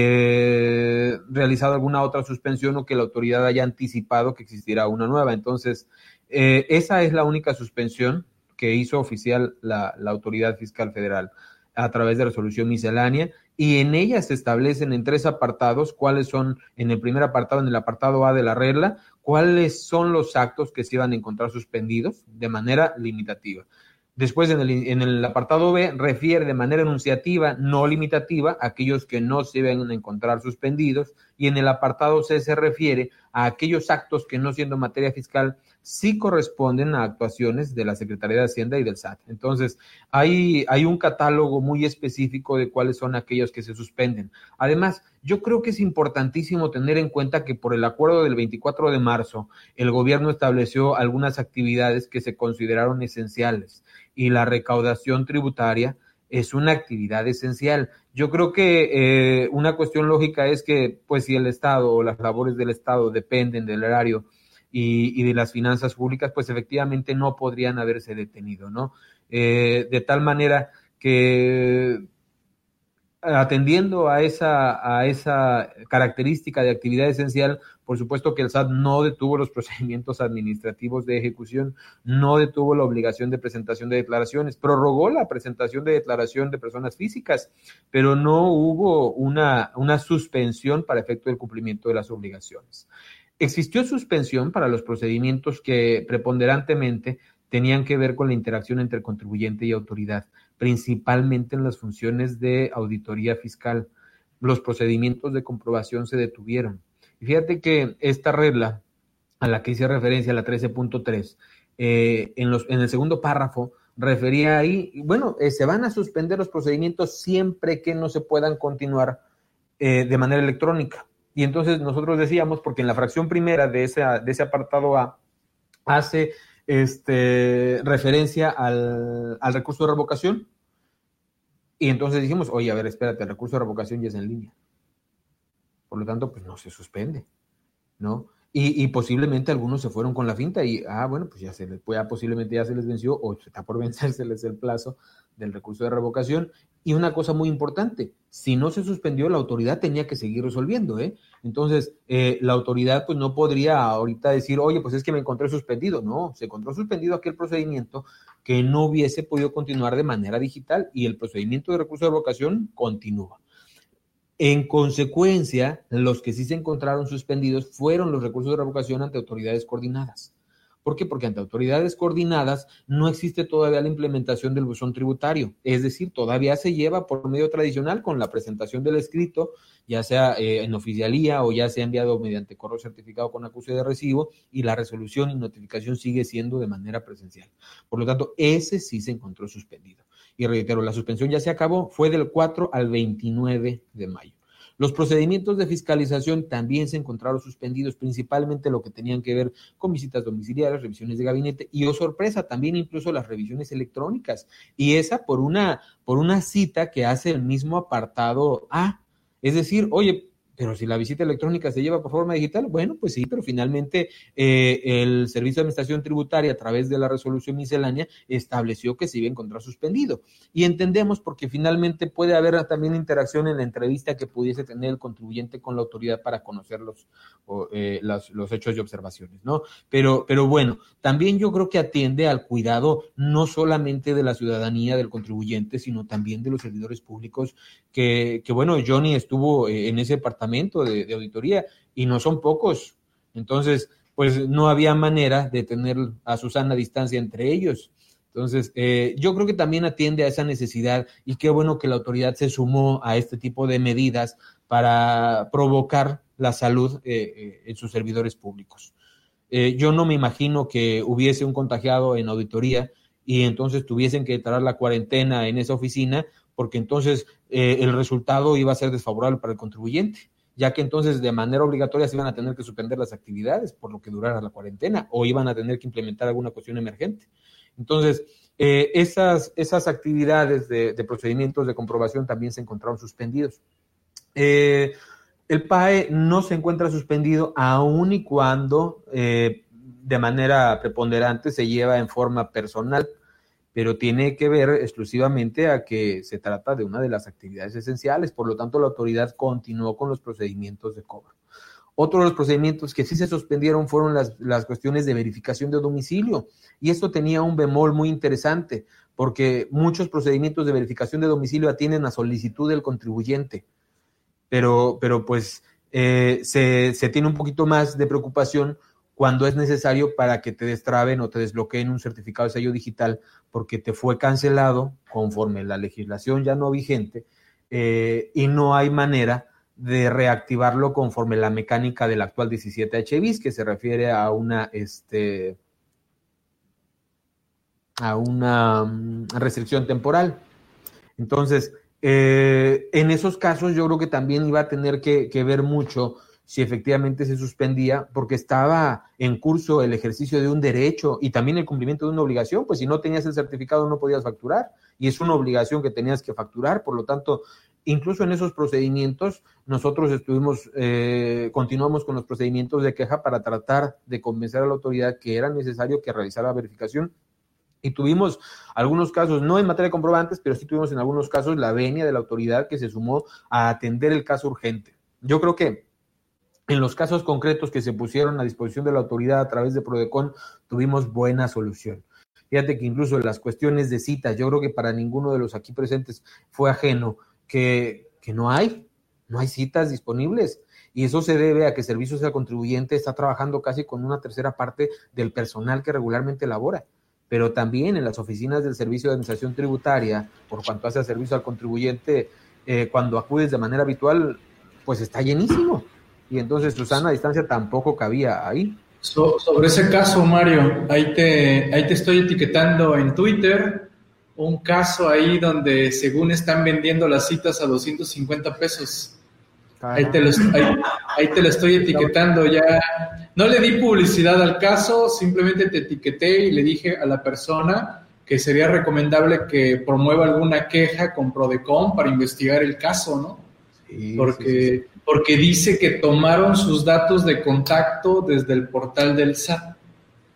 [SPEAKER 4] eh, realizado alguna otra suspensión o que la autoridad haya anticipado que existirá una nueva. Entonces, eh, esa es la única suspensión que hizo oficial la, la Autoridad Fiscal Federal a través de resolución miscelánea, y en ella se establecen en tres apartados cuáles son, en el primer apartado, en el apartado A de la regla, cuáles son los actos que se iban a encontrar suspendidos de manera limitativa. Después, en el, en el apartado B, refiere de manera enunciativa, no limitativa, a aquellos que no se iban a encontrar suspendidos, y en el apartado C se refiere a aquellos actos que, no siendo materia fiscal, sí corresponden a actuaciones de la Secretaría de Hacienda y del S A T. Entonces, hay, hay un catálogo muy específico de cuáles son aquellos que se suspenden. Además, yo creo que es importantísimo tener en cuenta que por el acuerdo del veinticuatro de marzo, el gobierno estableció algunas actividades que se consideraron esenciales, y la recaudación tributaria es una actividad esencial. Yo creo que eh, una cuestión lógica es que, pues, si el Estado o las labores del Estado dependen del erario y, y de las finanzas públicas, pues efectivamente no podrían haberse detenido, ¿no? Eh, de tal manera que, atendiendo a esa, a esa característica de actividad esencial, por supuesto que el S A T no detuvo los procedimientos administrativos de ejecución, no detuvo la obligación de presentación de declaraciones, prorrogó la presentación de declaración de personas físicas, pero no hubo una, una suspensión para efecto del cumplimiento de las obligaciones. Existió suspensión para los procedimientos que preponderantemente tenían que ver con la interacción entre contribuyente y autoridad, principalmente en las funciones de auditoría fiscal. Los procedimientos de comprobación se detuvieron. Y fíjate que esta regla a la que hice referencia, la trece punto tres, eh, en, los, en el segundo párrafo refería ahí, bueno, eh, se van a suspender los procedimientos siempre que no se puedan continuar eh, de manera electrónica. Y entonces nosotros decíamos, porque en la fracción primera de ese, de ese apartado A hace este, referencia al, al recurso de revocación, y entonces dijimos, oye, a ver, espérate, el recurso de revocación ya es en línea. Por lo tanto, pues no se suspende, ¿no? Y, y posiblemente algunos se fueron con la finta y, ah, bueno, pues ya se les, pues ya posiblemente ya se les venció o está por vencérseles el plazo del recurso de revocación. Y una cosa muy importante, si no se suspendió, la autoridad tenía que seguir resolviendo, ¿eh? Entonces, eh, la autoridad pues no podría ahorita decir, oye, pues es que me encontré suspendido. No, se encontró suspendido aquel procedimiento que no hubiese podido continuar de manera digital y el procedimiento de recurso de revocación continúa. En consecuencia, los que sí se encontraron suspendidos fueron los recursos de revocación ante autoridades coordinadas. ¿Por qué? Porque ante autoridades coordinadas no existe todavía la implementación del buzón tributario. Es decir, todavía se lleva por medio tradicional con la presentación del escrito, ya sea eh, en oficialía o ya sea enviado mediante correo certificado con acuse de recibo, y la resolución y notificación sigue siendo de manera presencial. Por lo tanto, ese sí se encontró suspendido. Y reitero, la suspensión ya se acabó, fue del cuatro al veintinueve de mayo. Los procedimientos de fiscalización también se encontraron suspendidos, principalmente lo que tenían que ver con visitas domiciliarias, revisiones de gabinete y, oh sorpresa, también incluso las revisiones electrónicas. Y esa por una, por una cita que hace el mismo apartado A. Es decir, oye, pero si la visita electrónica se lleva por forma digital, bueno, pues sí, pero finalmente eh, el Servicio de Administración Tributaria, a través de la resolución miscelánea, estableció que se iba a encontrar suspendido. Y entendemos porque finalmente puede haber también interacción en la entrevista que pudiese tener el contribuyente con la autoridad para conocer los, o, eh, los, los hechos y observaciones, ¿no? Pero, pero bueno, también yo creo que atiende al cuidado no solamente de la ciudadanía, del contribuyente, sino también de los servidores públicos, que, que bueno, Johnny estuvo eh, en ese departamento De, de auditoría y no son pocos, entonces pues no había manera de tener a su sana distancia entre ellos. Entonces eh, yo creo que también atiende a esa necesidad y qué bueno que la autoridad se sumó a este tipo de medidas para provocar la salud eh, eh, en sus servidores públicos. Eh, yo no me imagino que hubiese un contagiado en auditoría y entonces tuviesen que entrar la cuarentena en esa oficina, porque entonces eh, el resultado iba a ser desfavorable para el contribuyente, ya que entonces de manera obligatoria se iban a tener que suspender las actividades por lo que durara la cuarentena o iban a tener que implementar alguna cuestión emergente. Entonces, eh, esas, esas actividades de, de procedimientos de comprobación también se encontraron suspendidos. Eh, el P A E no se encuentra suspendido aun y cuando eh, de manera preponderante se lleva en forma personal, pero tiene que ver exclusivamente a que se trata de una de las actividades esenciales, por lo tanto la autoridad continuó con los procedimientos de cobro. Otro de los procedimientos que sí se suspendieron fueron las, las cuestiones de verificación de domicilio, y esto tenía un bemol muy interesante, porque muchos procedimientos de verificación de domicilio atienden a solicitud del contribuyente, pero, pero pues eh, se, se tiene un poquito más de preocupación cuando es necesario para que te destraben o te desbloqueen un certificado de sello digital porque te fue cancelado conforme la legislación ya no vigente eh, y no hay manera de reactivarlo conforme la mecánica del actual diecisiete H bis, que se refiere a una este a una um, restricción temporal. Entonces, eh, en esos casos yo creo que también iba a tener que, que ver mucho si efectivamente se suspendía, porque estaba en curso el ejercicio de un derecho y también el cumplimiento de una obligación, pues si no tenías el certificado no podías facturar, y es una obligación que tenías que facturar. Por lo tanto, incluso en esos procedimientos, nosotros estuvimos, eh, continuamos con los procedimientos de queja para tratar de convencer a la autoridad que era necesario que realizara la verificación, y tuvimos algunos casos, no en materia de comprobantes, pero sí tuvimos en algunos casos la venia de la autoridad que se sumó a atender el caso urgente. Yo creo que en los casos concretos que se pusieron a disposición de la autoridad a través de Prodecon, tuvimos buena solución. Fíjate que incluso en las cuestiones de citas, yo creo que para ninguno de los aquí presentes fue ajeno que, que no hay, no hay citas disponibles. Y eso se debe a que Servicios al Contribuyente está trabajando casi con una tercera parte del personal que regularmente labora. Pero también en las oficinas del Servicio de Administración Tributaria, por cuanto hace servicio al contribuyente, eh, cuando acudes de manera habitual, pues está llenísimo. Y entonces su sana distancia tampoco cabía ahí.
[SPEAKER 1] So, sobre ese caso, Mario, ahí te, ahí te estoy etiquetando en Twitter un caso ahí donde según están vendiendo las citas a doscientos cincuenta pesos. Ahí te, lo, ahí, ahí te lo estoy etiquetando ya. No le di publicidad al caso, simplemente te etiqueté y le dije a la persona que sería recomendable que promueva alguna queja con Prodecon para investigar el caso, ¿no? Sí, porque, sí, sí, sí. porque dice que tomaron sus datos de contacto desde el portal del S A T.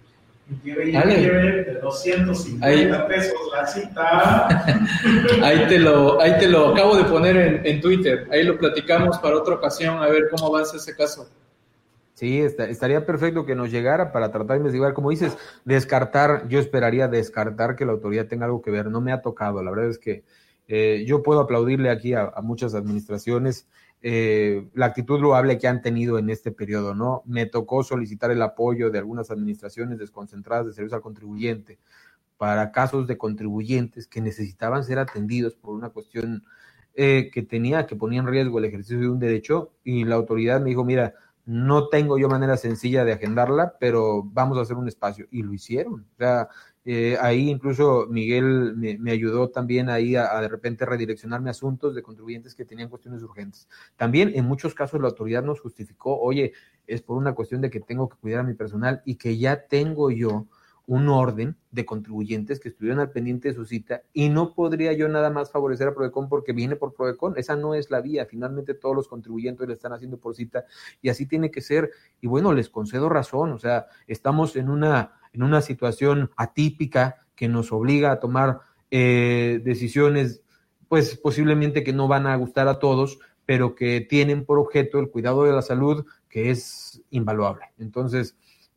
[SPEAKER 3] Vale. De doscientos cincuenta pesos la cita.
[SPEAKER 1] Ahí te lo, ahí te lo acabo de poner en, en Twitter. Ahí lo platicamos para otra ocasión, a ver cómo avanza ese caso.
[SPEAKER 4] Sí, está, estaría perfecto que nos llegara para tratar de investigar. Como dices, descartar, yo esperaría descartar que la autoridad tenga algo que ver. No me ha tocado, la verdad es que eh, yo puedo aplaudirle aquí a, a muchas administraciones eh, la actitud loable que han tenido en este periodo, ¿no? Me tocó solicitar el apoyo de algunas administraciones desconcentradas de servicio al contribuyente para casos de contribuyentes que necesitaban ser atendidos por una cuestión eh, que tenía, que ponía en riesgo el ejercicio de un derecho, y la autoridad me dijo, mira, no tengo yo manera sencilla de agendarla, pero vamos a hacer un espacio, y lo hicieron. O sea, eh, ahí incluso Miguel me, me ayudó también ahí a, a de repente redireccionarme asuntos de contribuyentes que tenían cuestiones urgentes. También en muchos casos la autoridad nos justificó, oye, es por una cuestión de que tengo que cuidar a mi personal y que ya tengo yo un orden de contribuyentes que estuvieron al pendiente de su cita, y no podría yo nada más favorecer a Prodecon porque viene por Prodecon. Esa no es la vía. Finalmente todos los contribuyentes le están haciendo por cita y así tiene que ser. Y bueno, les concedo razón. O sea, estamos en una, en una situación atípica que nos obliga a tomar eh, decisiones, pues posiblemente que no van a gustar a todos, pero que tienen por objeto el cuidado de la salud, que es invaluable. Entonces,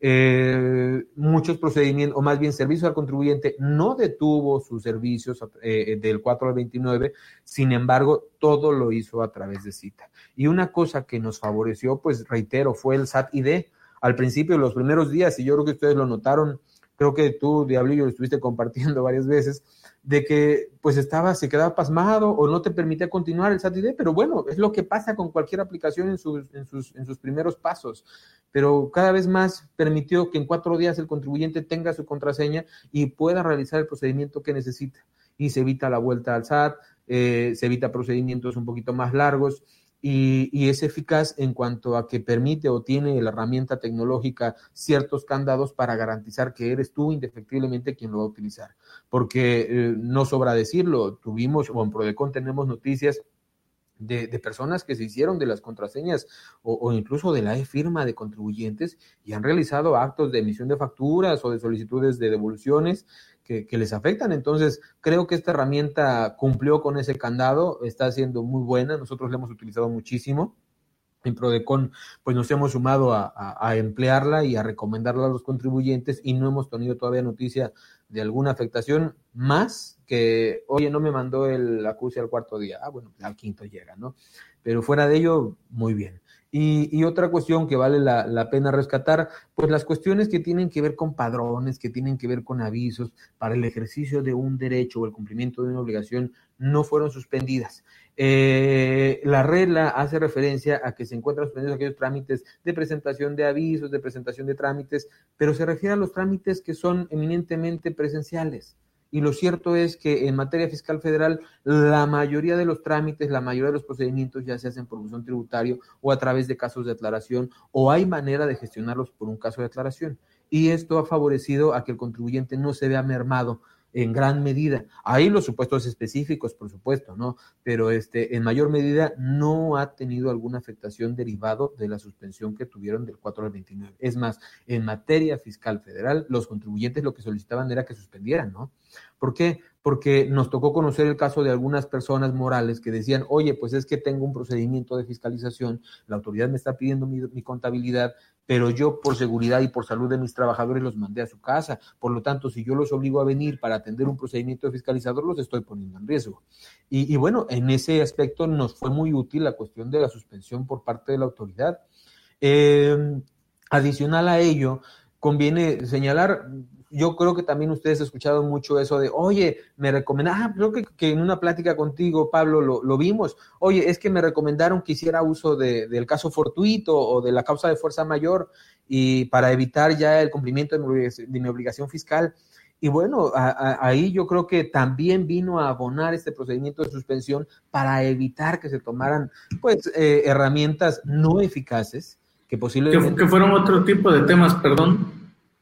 [SPEAKER 4] Eh, muchos procedimientos, o más bien servicio al contribuyente, no detuvo sus servicios eh, del cuatro al veintinueve, sin embargo, todo lo hizo a través de cita. Y una cosa que nos favoreció, pues reitero, fue el S A T I D. Al principio, los primeros días, y yo creo que ustedes lo notaron, creo que tú, Diablillo, lo estuviste compartiendo varias veces, de que pues estaba, se quedaba pasmado o no te permitía continuar el S A T I D, pero bueno, es lo que pasa con cualquier aplicación en sus, en sus, en sus primeros pasos, pero cada vez más permitió que en cuatro días el contribuyente tenga su contraseña y pueda realizar el procedimiento que necesita, y se evita la vuelta al S A T, eh, se evita procedimientos un poquito más largos, Y, y es eficaz en cuanto a que permite o tiene la herramienta tecnológica ciertos candados para garantizar que eres tú indefectiblemente quien lo va a utilizar. Porque eh, no sobra decirlo, tuvimos, o en Prodecon tenemos noticias de, de personas que se hicieron de las contraseñas o, o incluso de la e-firma de contribuyentes y han realizado actos de emisión de facturas o de solicitudes de devoluciones Que, que les afectan. Entonces, creo que esta herramienta cumplió con ese candado, está siendo muy buena, nosotros la hemos utilizado muchísimo. En Prodecon, pues nos hemos sumado a, a, a emplearla y a recomendarla a los contribuyentes, y no hemos tenido todavía noticia de alguna afectación, más que, oye, no me mandó el acuse al cuarto día. Ah, bueno, al quinto llega, ¿no? Pero fuera de ello, muy bien. Y, y otra cuestión que vale la, la pena rescatar, pues las cuestiones que tienen que ver con padrones, que tienen que ver con avisos para el ejercicio de un derecho o el cumplimiento de una obligación, no fueron suspendidas. Eh, la regla hace referencia a que se encuentran suspendidos aquellos trámites de presentación de avisos, de presentación de trámites, pero se refiere a los trámites que son eminentemente presenciales. Y lo cierto es que en materia fiscal federal, la mayoría de los trámites, la mayoría de los procedimientos ya se hacen por buzón tributario o a través de casos de aclaración, o hay manera de gestionarlos por un caso de aclaración. Y esto ha favorecido a que el contribuyente no se vea mermado en gran medida. Hay los supuestos específicos, por supuesto, ¿no? Pero este, en mayor medida no ha tenido alguna afectación derivado de la suspensión que tuvieron del cuatro al veintinueve. Es más, en materia fiscal federal, los contribuyentes lo que solicitaban era que suspendieran, ¿no? ¿Por qué? Porque nos tocó conocer el caso de algunas personas morales que decían, oye, pues es que tengo un procedimiento de fiscalización, la autoridad me está pidiendo mi, mi contabilidad, pero yo por seguridad y por salud de mis trabajadores los mandé a su casa. Por lo tanto, si yo los obligo a venir para atender un procedimiento de fiscalizador, los estoy poniendo en riesgo. Y, y bueno, en ese aspecto nos fue muy útil la cuestión de la suspensión por parte de la autoridad. Eh, adicional a ello, conviene señalar, yo creo que también ustedes han escuchado mucho eso de, oye, me recomendaron, ah, creo que, que en una plática contigo, Pablo, lo, lo vimos, oye, es que me recomendaron que hiciera uso de, del caso fortuito o de la causa de fuerza mayor y para evitar ya el cumplimiento de mi obligación, de mi obligación fiscal. Y bueno, a, a, ahí yo creo que también vino a abonar este procedimiento de suspensión para evitar que se tomaran, pues, eh, herramientas no eficaces, que posiblemente...
[SPEAKER 3] Que, que fueron otro tipo de temas, perdón.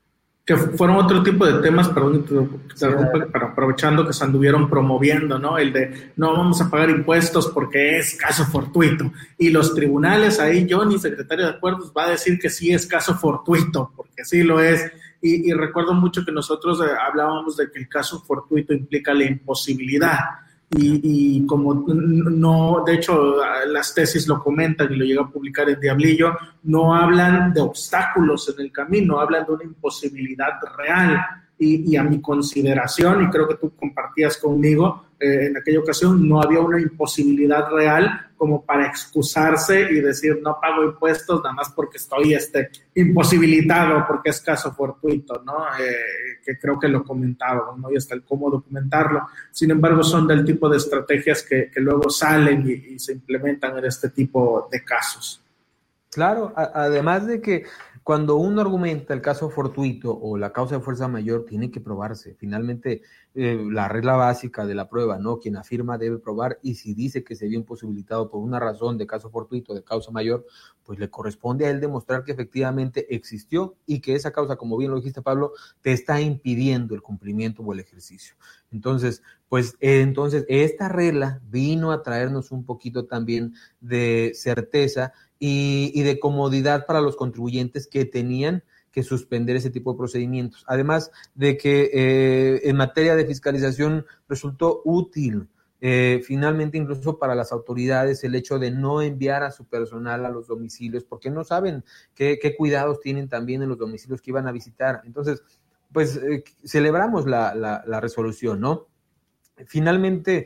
[SPEAKER 3] que fueron otro tipo de temas, perdón, sí, pero aprovechando que se anduvieron promoviendo, ¿no? El de no vamos a pagar impuestos porque es caso fortuito. Y los tribunales, ahí Johnny, secretario de Acuerdos, va a decir que sí es caso fortuito, porque sí lo es. Y, y recuerdo mucho que nosotros eh, hablábamos de que el caso fortuito implica la imposibilidad. Y, y como no, de hecho, las tesis lo comentan y lo llega a publicar en Diablillo, no hablan de obstáculos en el camino, hablan de una imposibilidad real. Y, y a mi consideración, y creo que tú compartías conmigo, eh, en aquella ocasión no había una imposibilidad real como para excusarse y decir no pago impuestos nada más porque estoy este, imposibilitado, porque es caso fortuito, ¿no? Eh, que creo que lo comentaba, ¿no? Y hasta el cómo documentarlo. Sin embargo, son del tipo de estrategias que, que luego salen y, y se implementan en este tipo de casos.
[SPEAKER 4] Claro, a, además de que cuando uno argumenta el caso fortuito o la causa de fuerza mayor, tiene que probarse. Finalmente, eh, la regla básica de la prueba, ¿no? Quien afirma debe probar, y si dice que se vio imposibilitado por una razón de caso fortuito, de causa mayor, pues le corresponde a él demostrar que efectivamente existió y que esa causa, como bien lo dijiste, Pablo, te está impidiendo el cumplimiento o el ejercicio. Entonces, pues eh, entonces esta regla vino a traernos un poquito también de certeza y, y de comodidad para los contribuyentes que tenían que suspender ese tipo de procedimientos. Además de que eh, en materia de fiscalización resultó útil, eh, finalmente incluso para las autoridades, el hecho de no enviar a su personal a los domicilios, porque no saben qué, qué cuidados tienen también en los domicilios que iban a visitar. Entonces, pues eh, celebramos la, la, la resolución, ¿no? Finalmente,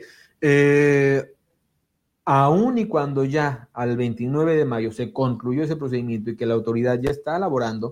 [SPEAKER 4] eh, aún y cuando ya al veintinueve de mayo se concluyó ese procedimiento y que la autoridad ya está elaborando,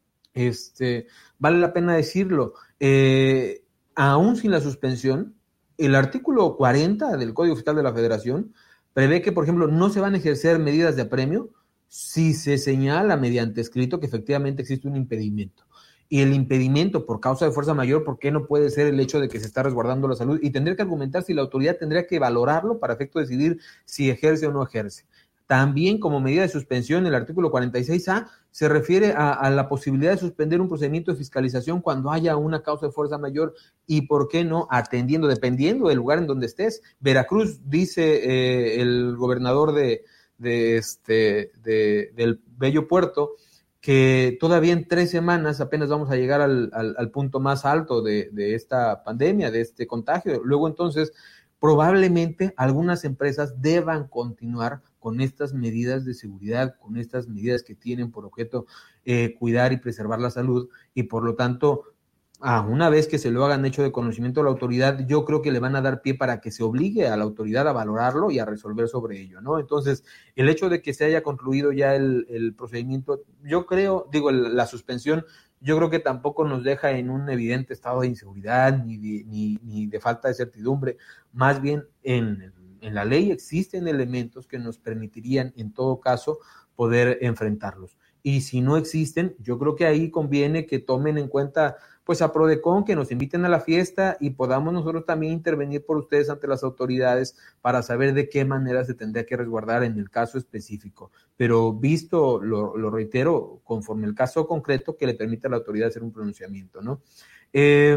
[SPEAKER 4] este, vale la pena decirlo, eh, aún sin la suspensión, el artículo cuarenta del Código Fiscal de la Federación prevé que, por ejemplo, no se van a ejercer medidas de apremio si se señala mediante escrito que efectivamente existe un impedimento. Y el impedimento por causa de fuerza mayor, ¿por qué no puede ser el hecho de que se está resguardando la salud? Y tendría que argumentar si la autoridad tendría que valorarlo para efecto de decidir si ejerce o no ejerce. También, como medida de suspensión, el artículo cuarenta y seis A se refiere a, a la posibilidad de suspender un procedimiento de fiscalización cuando haya una causa de fuerza mayor y, ¿por qué no?, atendiendo, dependiendo del lugar en donde estés. Veracruz, dice eh, el gobernador de, de este, de, del Bello Puerto, que todavía en tres semanas apenas vamos a llegar al, al, al punto más alto de, de esta pandemia, de este contagio. Luego, entonces, probablemente algunas empresas deban continuar con estas medidas de seguridad, con estas medidas que tienen por objeto eh, cuidar y preservar la salud, y por lo tanto, a una vez que se lo hagan hecho de conocimiento a la autoridad, yo creo que le van a dar pie para que se obligue a la autoridad a valorarlo y a resolver sobre ello, ¿no? Entonces, el hecho de que se haya concluido ya el, el procedimiento, yo creo, digo, el, la suspensión, yo creo que tampoco nos deja en un evidente estado de inseguridad ni de, ni, ni de falta de certidumbre. Más bien, en, en la ley existen elementos que nos permitirían, en todo caso, poder enfrentarlos. Y si no existen, yo creo que ahí conviene que tomen en cuenta pues a Prodecon, que nos inviten a la fiesta y podamos nosotros también intervenir por ustedes ante las autoridades para saber de qué manera se tendría que resguardar en el caso específico. Pero visto, lo, lo reitero, conforme el caso concreto que le permite a la autoridad hacer un pronunciamiento, ¿no? Eh,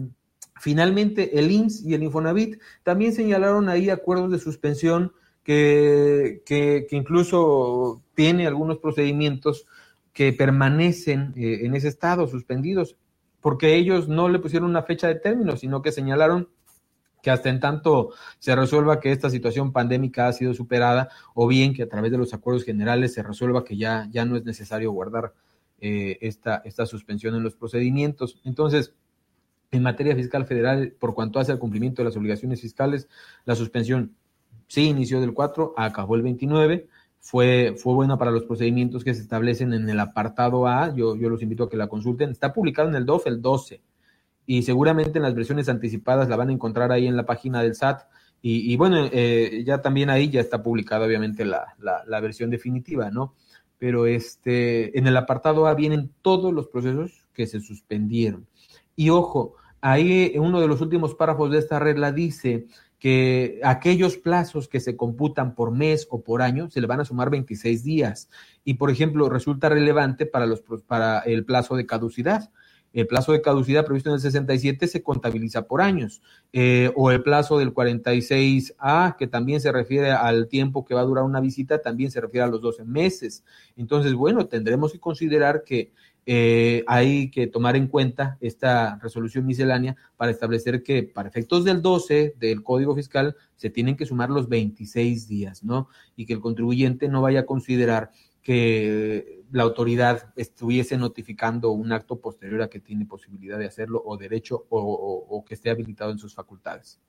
[SPEAKER 4] finalmente, el I M S S y el Infonavit también señalaron ahí acuerdos de suspensión que, que, que incluso tiene algunos procedimientos que permanecen eh, en ese estado, suspendidos, porque ellos no le pusieron una fecha de término, sino que señalaron que hasta en tanto se resuelva que esta situación pandémica ha sido superada, o bien que a través de los acuerdos generales se resuelva que ya, ya no es necesario guardar eh, esta, esta suspensión en los procedimientos. Entonces, en materia fiscal federal, por cuanto hace al cumplimiento de las obligaciones fiscales, la suspensión sí inició del cuatro, acabó el veintinueve, Fue, fue buena para los procedimientos que se establecen en el apartado A. Yo, yo los invito a que la consulten. Está publicado en el D O F el doce y seguramente en las versiones anticipadas la van a encontrar ahí en la página del S A T. Y, y bueno, eh, ya también ahí ya está publicada obviamente la, la, la versión definitiva, ¿no? Pero este, en el apartado A vienen todos los procesos que se suspendieron. Y ojo, ahí uno de los últimos párrafos de esta regla dice que aquellos plazos que se computan por mes o por año se le van a sumar veintiséis días. Y, por ejemplo, resulta relevante para, los, para el plazo de caducidad. El plazo de caducidad previsto en el sesenta y siete se contabiliza por años, eh, o el plazo del cuarenta y seis A, que también se refiere al tiempo que va a durar una visita, también se refiere a los doce meses. Entonces, bueno, tendremos que considerar que eh, hay que tomar en cuenta esta resolución miscelánea para establecer que para efectos del doce del Código Fiscal se tienen que sumar los veintiséis días, ¿no? Y que el contribuyente no vaya a considerar que la autoridad estuviese notificando un acto posterior a que tiene posibilidad de hacerlo o derecho o, o, o que esté habilitado en sus facultades.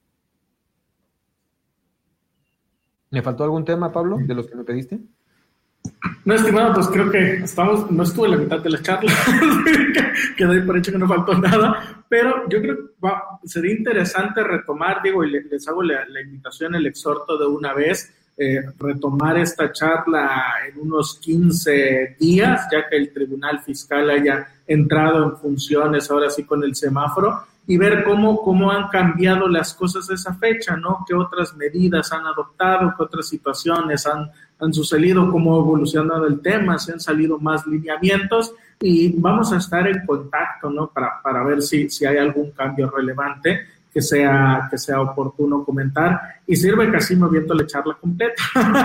[SPEAKER 4] ¿Me faltó algún tema, Pablo, de los que me pediste?
[SPEAKER 3] No, estimado, pues creo que estamos, no estuve en la mitad de la charla, que doy por hecho que no faltó nada, pero yo creo que va, sería interesante retomar, digo, y les hago la, la invitación, el exhorto de una vez, eh, retomar esta charla en unos quince días, ya que el Tribunal Fiscal haya entrado en funciones, ahora sí con el semáforo, y ver cómo, cómo han cambiado las cosas a esa fecha, ¿no? Qué otras medidas han adoptado, qué otras situaciones han, han sucedido, cómo ha evolucionado el tema, si han salido más lineamientos, y vamos a estar en contacto, ¿no? Para, para ver si, si hay algún cambio relevante que sea, que sea oportuno comentar, y sirve que así me aviento la charla completa,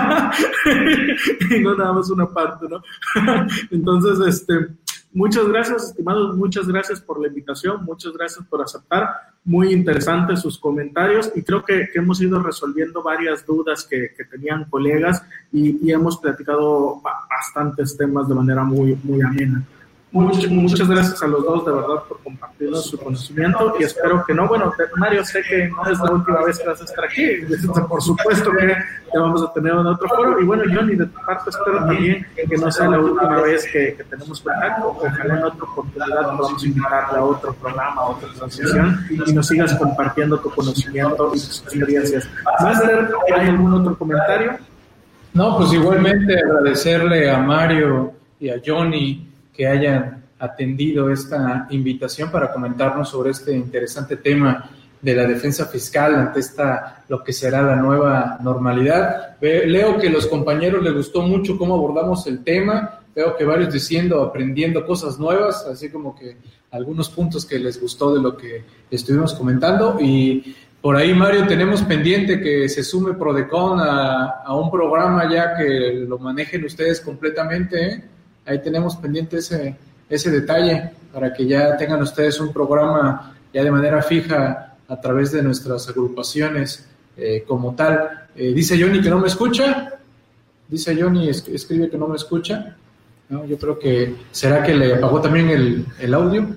[SPEAKER 3] y no nada más una parte, ¿no? Entonces, este... muchas gracias, estimados, muchas gracias por la invitación, muchas gracias por aceptar, muy interesantes sus comentarios, y creo que, que hemos ido resolviendo varias dudas que, que tenían colegas, y, y hemos platicado bastantes temas de manera muy, muy amena. Muchas, muchas gracias a los dos, de verdad, por compartirnos su conocimiento, y espero que no, bueno, Mario, sé que no es la última vez que vas a estar aquí, por supuesto que te vamos a tener en otro foro, y bueno, Johnny, de tu parte espero también que no sea la última vez que, que tenemos contacto, ojalá en otra oportunidad podamos invitarle a otro programa, a otra transmisión, y nos sigas compartiendo tu conocimiento y tus experiencias. Master, ¿hay algún otro comentario?
[SPEAKER 1] No, pues igualmente agradecerle a Mario y a Johnny que hayan atendido esta invitación para comentarnos sobre este interesante tema de la defensa fiscal ante esta, lo que será la nueva normalidad. Leo que a los compañeros les gustó mucho cómo abordamos el tema, veo que varios diciendo, aprendiendo cosas nuevas, así como que algunos puntos que les gustó de lo que estuvimos comentando, y por ahí, Mario, tenemos pendiente que se sume Prodecon a, a un programa ya que lo manejen ustedes completamente, ¿eh? Ahí tenemos pendiente ese, ese detalle para que ya tengan ustedes un programa ya de manera fija a través de nuestras agrupaciones eh, como tal. Eh, dice Johnny que no me escucha. Dice Johnny, es, escribe que no me escucha. No, yo creo que será que le apagó también el, el audio.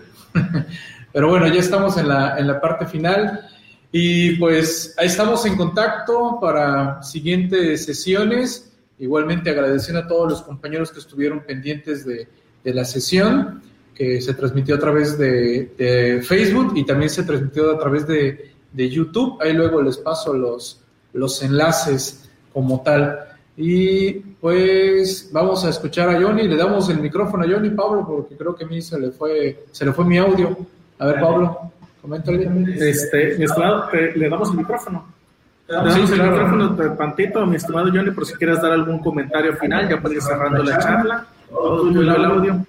[SPEAKER 1] Pero bueno, ya estamos en la, en la parte final. Y pues ahí estamos en contacto para siguientes sesiones. Igualmente agradeciendo a todos los compañeros que estuvieron pendientes de, de la sesión, que se transmitió a través de, de Facebook y también se transmitió a través de, de YouTube. Ahí luego les paso los, los enlaces como tal. Y pues vamos a escuchar a Johnny. Le damos el micrófono a Johnny, Pablo, porque creo que a mí se le fue, se le fue mi audio. A ver, Pablo, coméntale.
[SPEAKER 3] Este, mi estimado, le damos el micrófono. Le damos sí, el claro. micrófono de Pantito, mi estimado Johnny, por si quieres dar algún comentario final, ya para ir cerrando la charla. Todo tuyo el audio.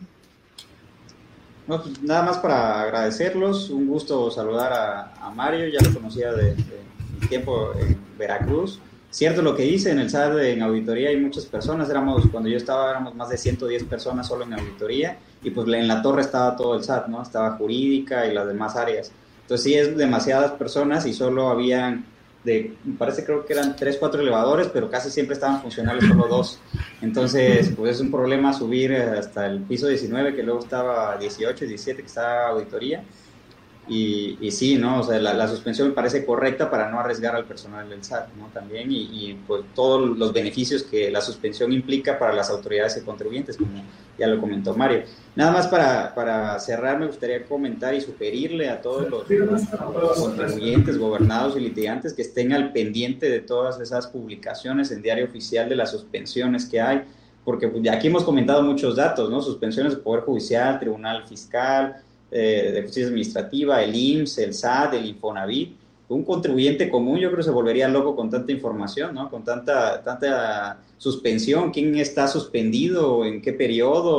[SPEAKER 2] No, pues nada más para agradecerlos, un gusto saludar a, a Mario, ya lo conocía de, de mi tiempo en Veracruz. Cierto lo que hice, en el S A T, en auditoría hay muchas personas, éramos, cuando yo estaba éramos más de ciento diez personas solo en auditoría, y pues en la torre estaba todo el S A T, ¿no? Estaba jurídica y las demás áreas. Entonces sí, es demasiadas personas y solo habían de, me parece creo que eran tres, cuatro elevadores, pero casi siempre estaban funcionales solo dos. Entonces, pues es un problema subir hasta el piso diecinueve, que luego estaba dieciocho y diecisiete, que estaba auditoría. Y, y sí, ¿no? O sea, la, la suspensión me parece correcta para no arriesgar al personal del S A T, ¿no? También, y, y pues todos los beneficios que la suspensión implica para las autoridades y contribuyentes, como ya lo comentó Mario. Nada más para, para cerrar, me gustaría comentar y sugerirle a todos los, los contribuyentes, gobernados y litigantes que estén al pendiente de todas esas publicaciones en Diario Oficial de las suspensiones que hay, porque pues, aquí hemos comentado muchos datos, ¿no? Suspensiones del Poder Judicial, Tribunal Fiscal, Eh, de Justicia Administrativa, el I M S S, el S A T, el Infonavit. Un contribuyente común yo creo se volvería loco con tanta información, ¿no? Con tanta, tanta suspensión, quién está suspendido, en qué periodo,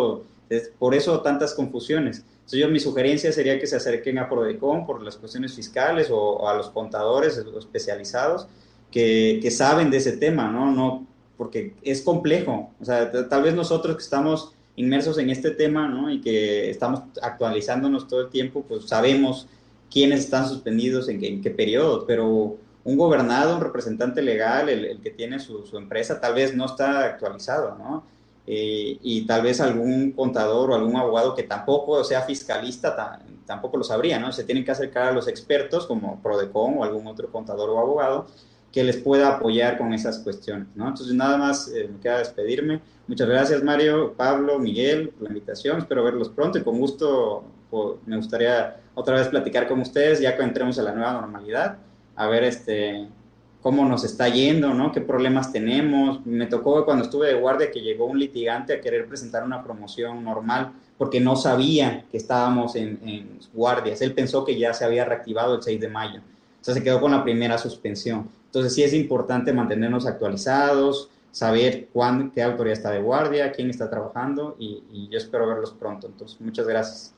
[SPEAKER 2] Es por eso tantas confusiones. Entonces yo, mi sugerencia sería que se acerquen a Prodecon por las cuestiones fiscales o, o a los contadores especializados que, que saben de ese tema, ¿no? No, porque es complejo. O sea, t- tal vez nosotros que estamos inmersos en este tema, ¿no? Y que estamos actualizándonos todo el tiempo, pues sabemos quiénes están suspendidos en qué, en qué periodo, pero un gobernado, un representante legal, el, el que tiene su, su empresa, tal vez no está actualizado, ¿no? Eh, y tal vez algún contador o algún abogado que tampoco sea fiscalista ta, tampoco lo sabría, ¿no? Se tienen que acercar a los expertos como Prodecon o algún otro contador o abogado que les pueda apoyar con esas cuestiones, ¿no? Entonces nada más eh, me queda despedirme. Muchas gracias, Mario, Pablo, Miguel, por la invitación. Espero verlos pronto y con gusto pues, me gustaría otra vez platicar con ustedes ya que entremos a la nueva normalidad, a ver este cómo nos está yendo, ¿no? Qué problemas tenemos. Me tocó cuando estuve de guardia que llegó un litigante a querer presentar una promoción normal porque no sabía que estábamos en, en guardias. Él pensó que ya se había reactivado el seis de mayo. Entonces se quedó con la primera suspensión. Entonces sí es importante mantenernos actualizados, saber cuándo, qué autoridad está de guardia, quién está trabajando y, y yo espero verlos pronto. Entonces, muchas gracias.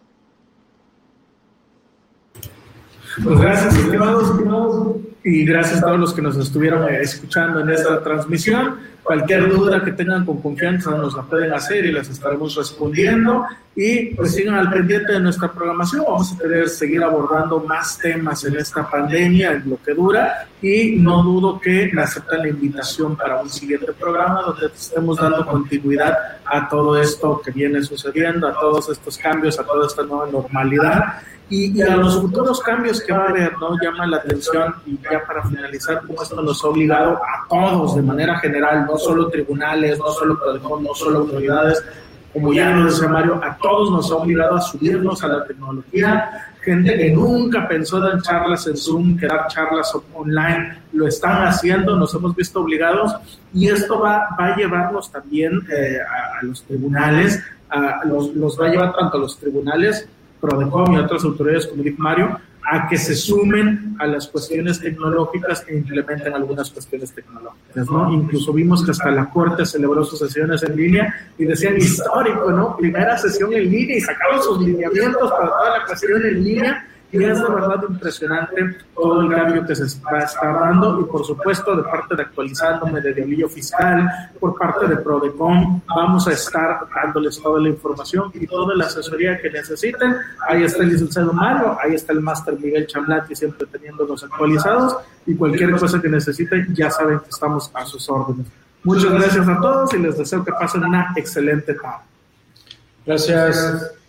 [SPEAKER 3] Pues gracias, estimados, estimados, y gracias a todos los que nos estuvieron escuchando en esta transmisión. Cualquier duda que tengan con confianza nos la pueden hacer y les estaremos respondiendo. Y pues sigan al pendiente de nuestra programación. Vamos a querer seguir abordando más temas en esta pandemia, en lo que dura. Y no dudo que me acepten la invitación para un siguiente programa donde estemos dando continuidad a todo esto que viene sucediendo, a todos estos cambios, a toda esta nueva normalidad. Y, y a los futuros cambios que va a haber, ¿no? Llama la atención, y ya para finalizar, cómo esto nos ha obligado a todos de manera general, no solo tribunales, no solo Prodecon, no solo autoridades, como ya lo decía Mario, a todos nos ha obligado a subirnos a la tecnología. Gente que nunca pensó dar charlas en Zoom, que dar charlas online, lo están haciendo, nos hemos visto obligados, y esto va, va a llevarnos también eh, a, a los tribunales, a los, los va a llevar tanto a los tribunales, Prodecon y otras autoridades, como dijo Mario, a que se sumen a las cuestiones tecnológicas e implementen algunas cuestiones tecnológicas, ¿no? Incluso vimos que hasta la Corte celebró sus sesiones en línea y decían histórico, ¿no? Primera sesión en línea y sacaron sus lineamientos para toda la cuestión en línea. Y es de verdad impresionante todo el cambio que se está, está dando, y por supuesto de parte de Actualizándome, de Diablillo Fiscal, por parte de Prodecon, vamos a estar dándoles toda la información y toda la asesoría que necesiten. Ahí está el licenciado Mario, ahí está el máster Miguel Chamblati, siempre teniéndonos actualizados, y cualquier cosa que necesiten ya saben que estamos a sus órdenes. Muchas gracias a todos y les deseo que pasen una excelente tarde.
[SPEAKER 1] Gracias.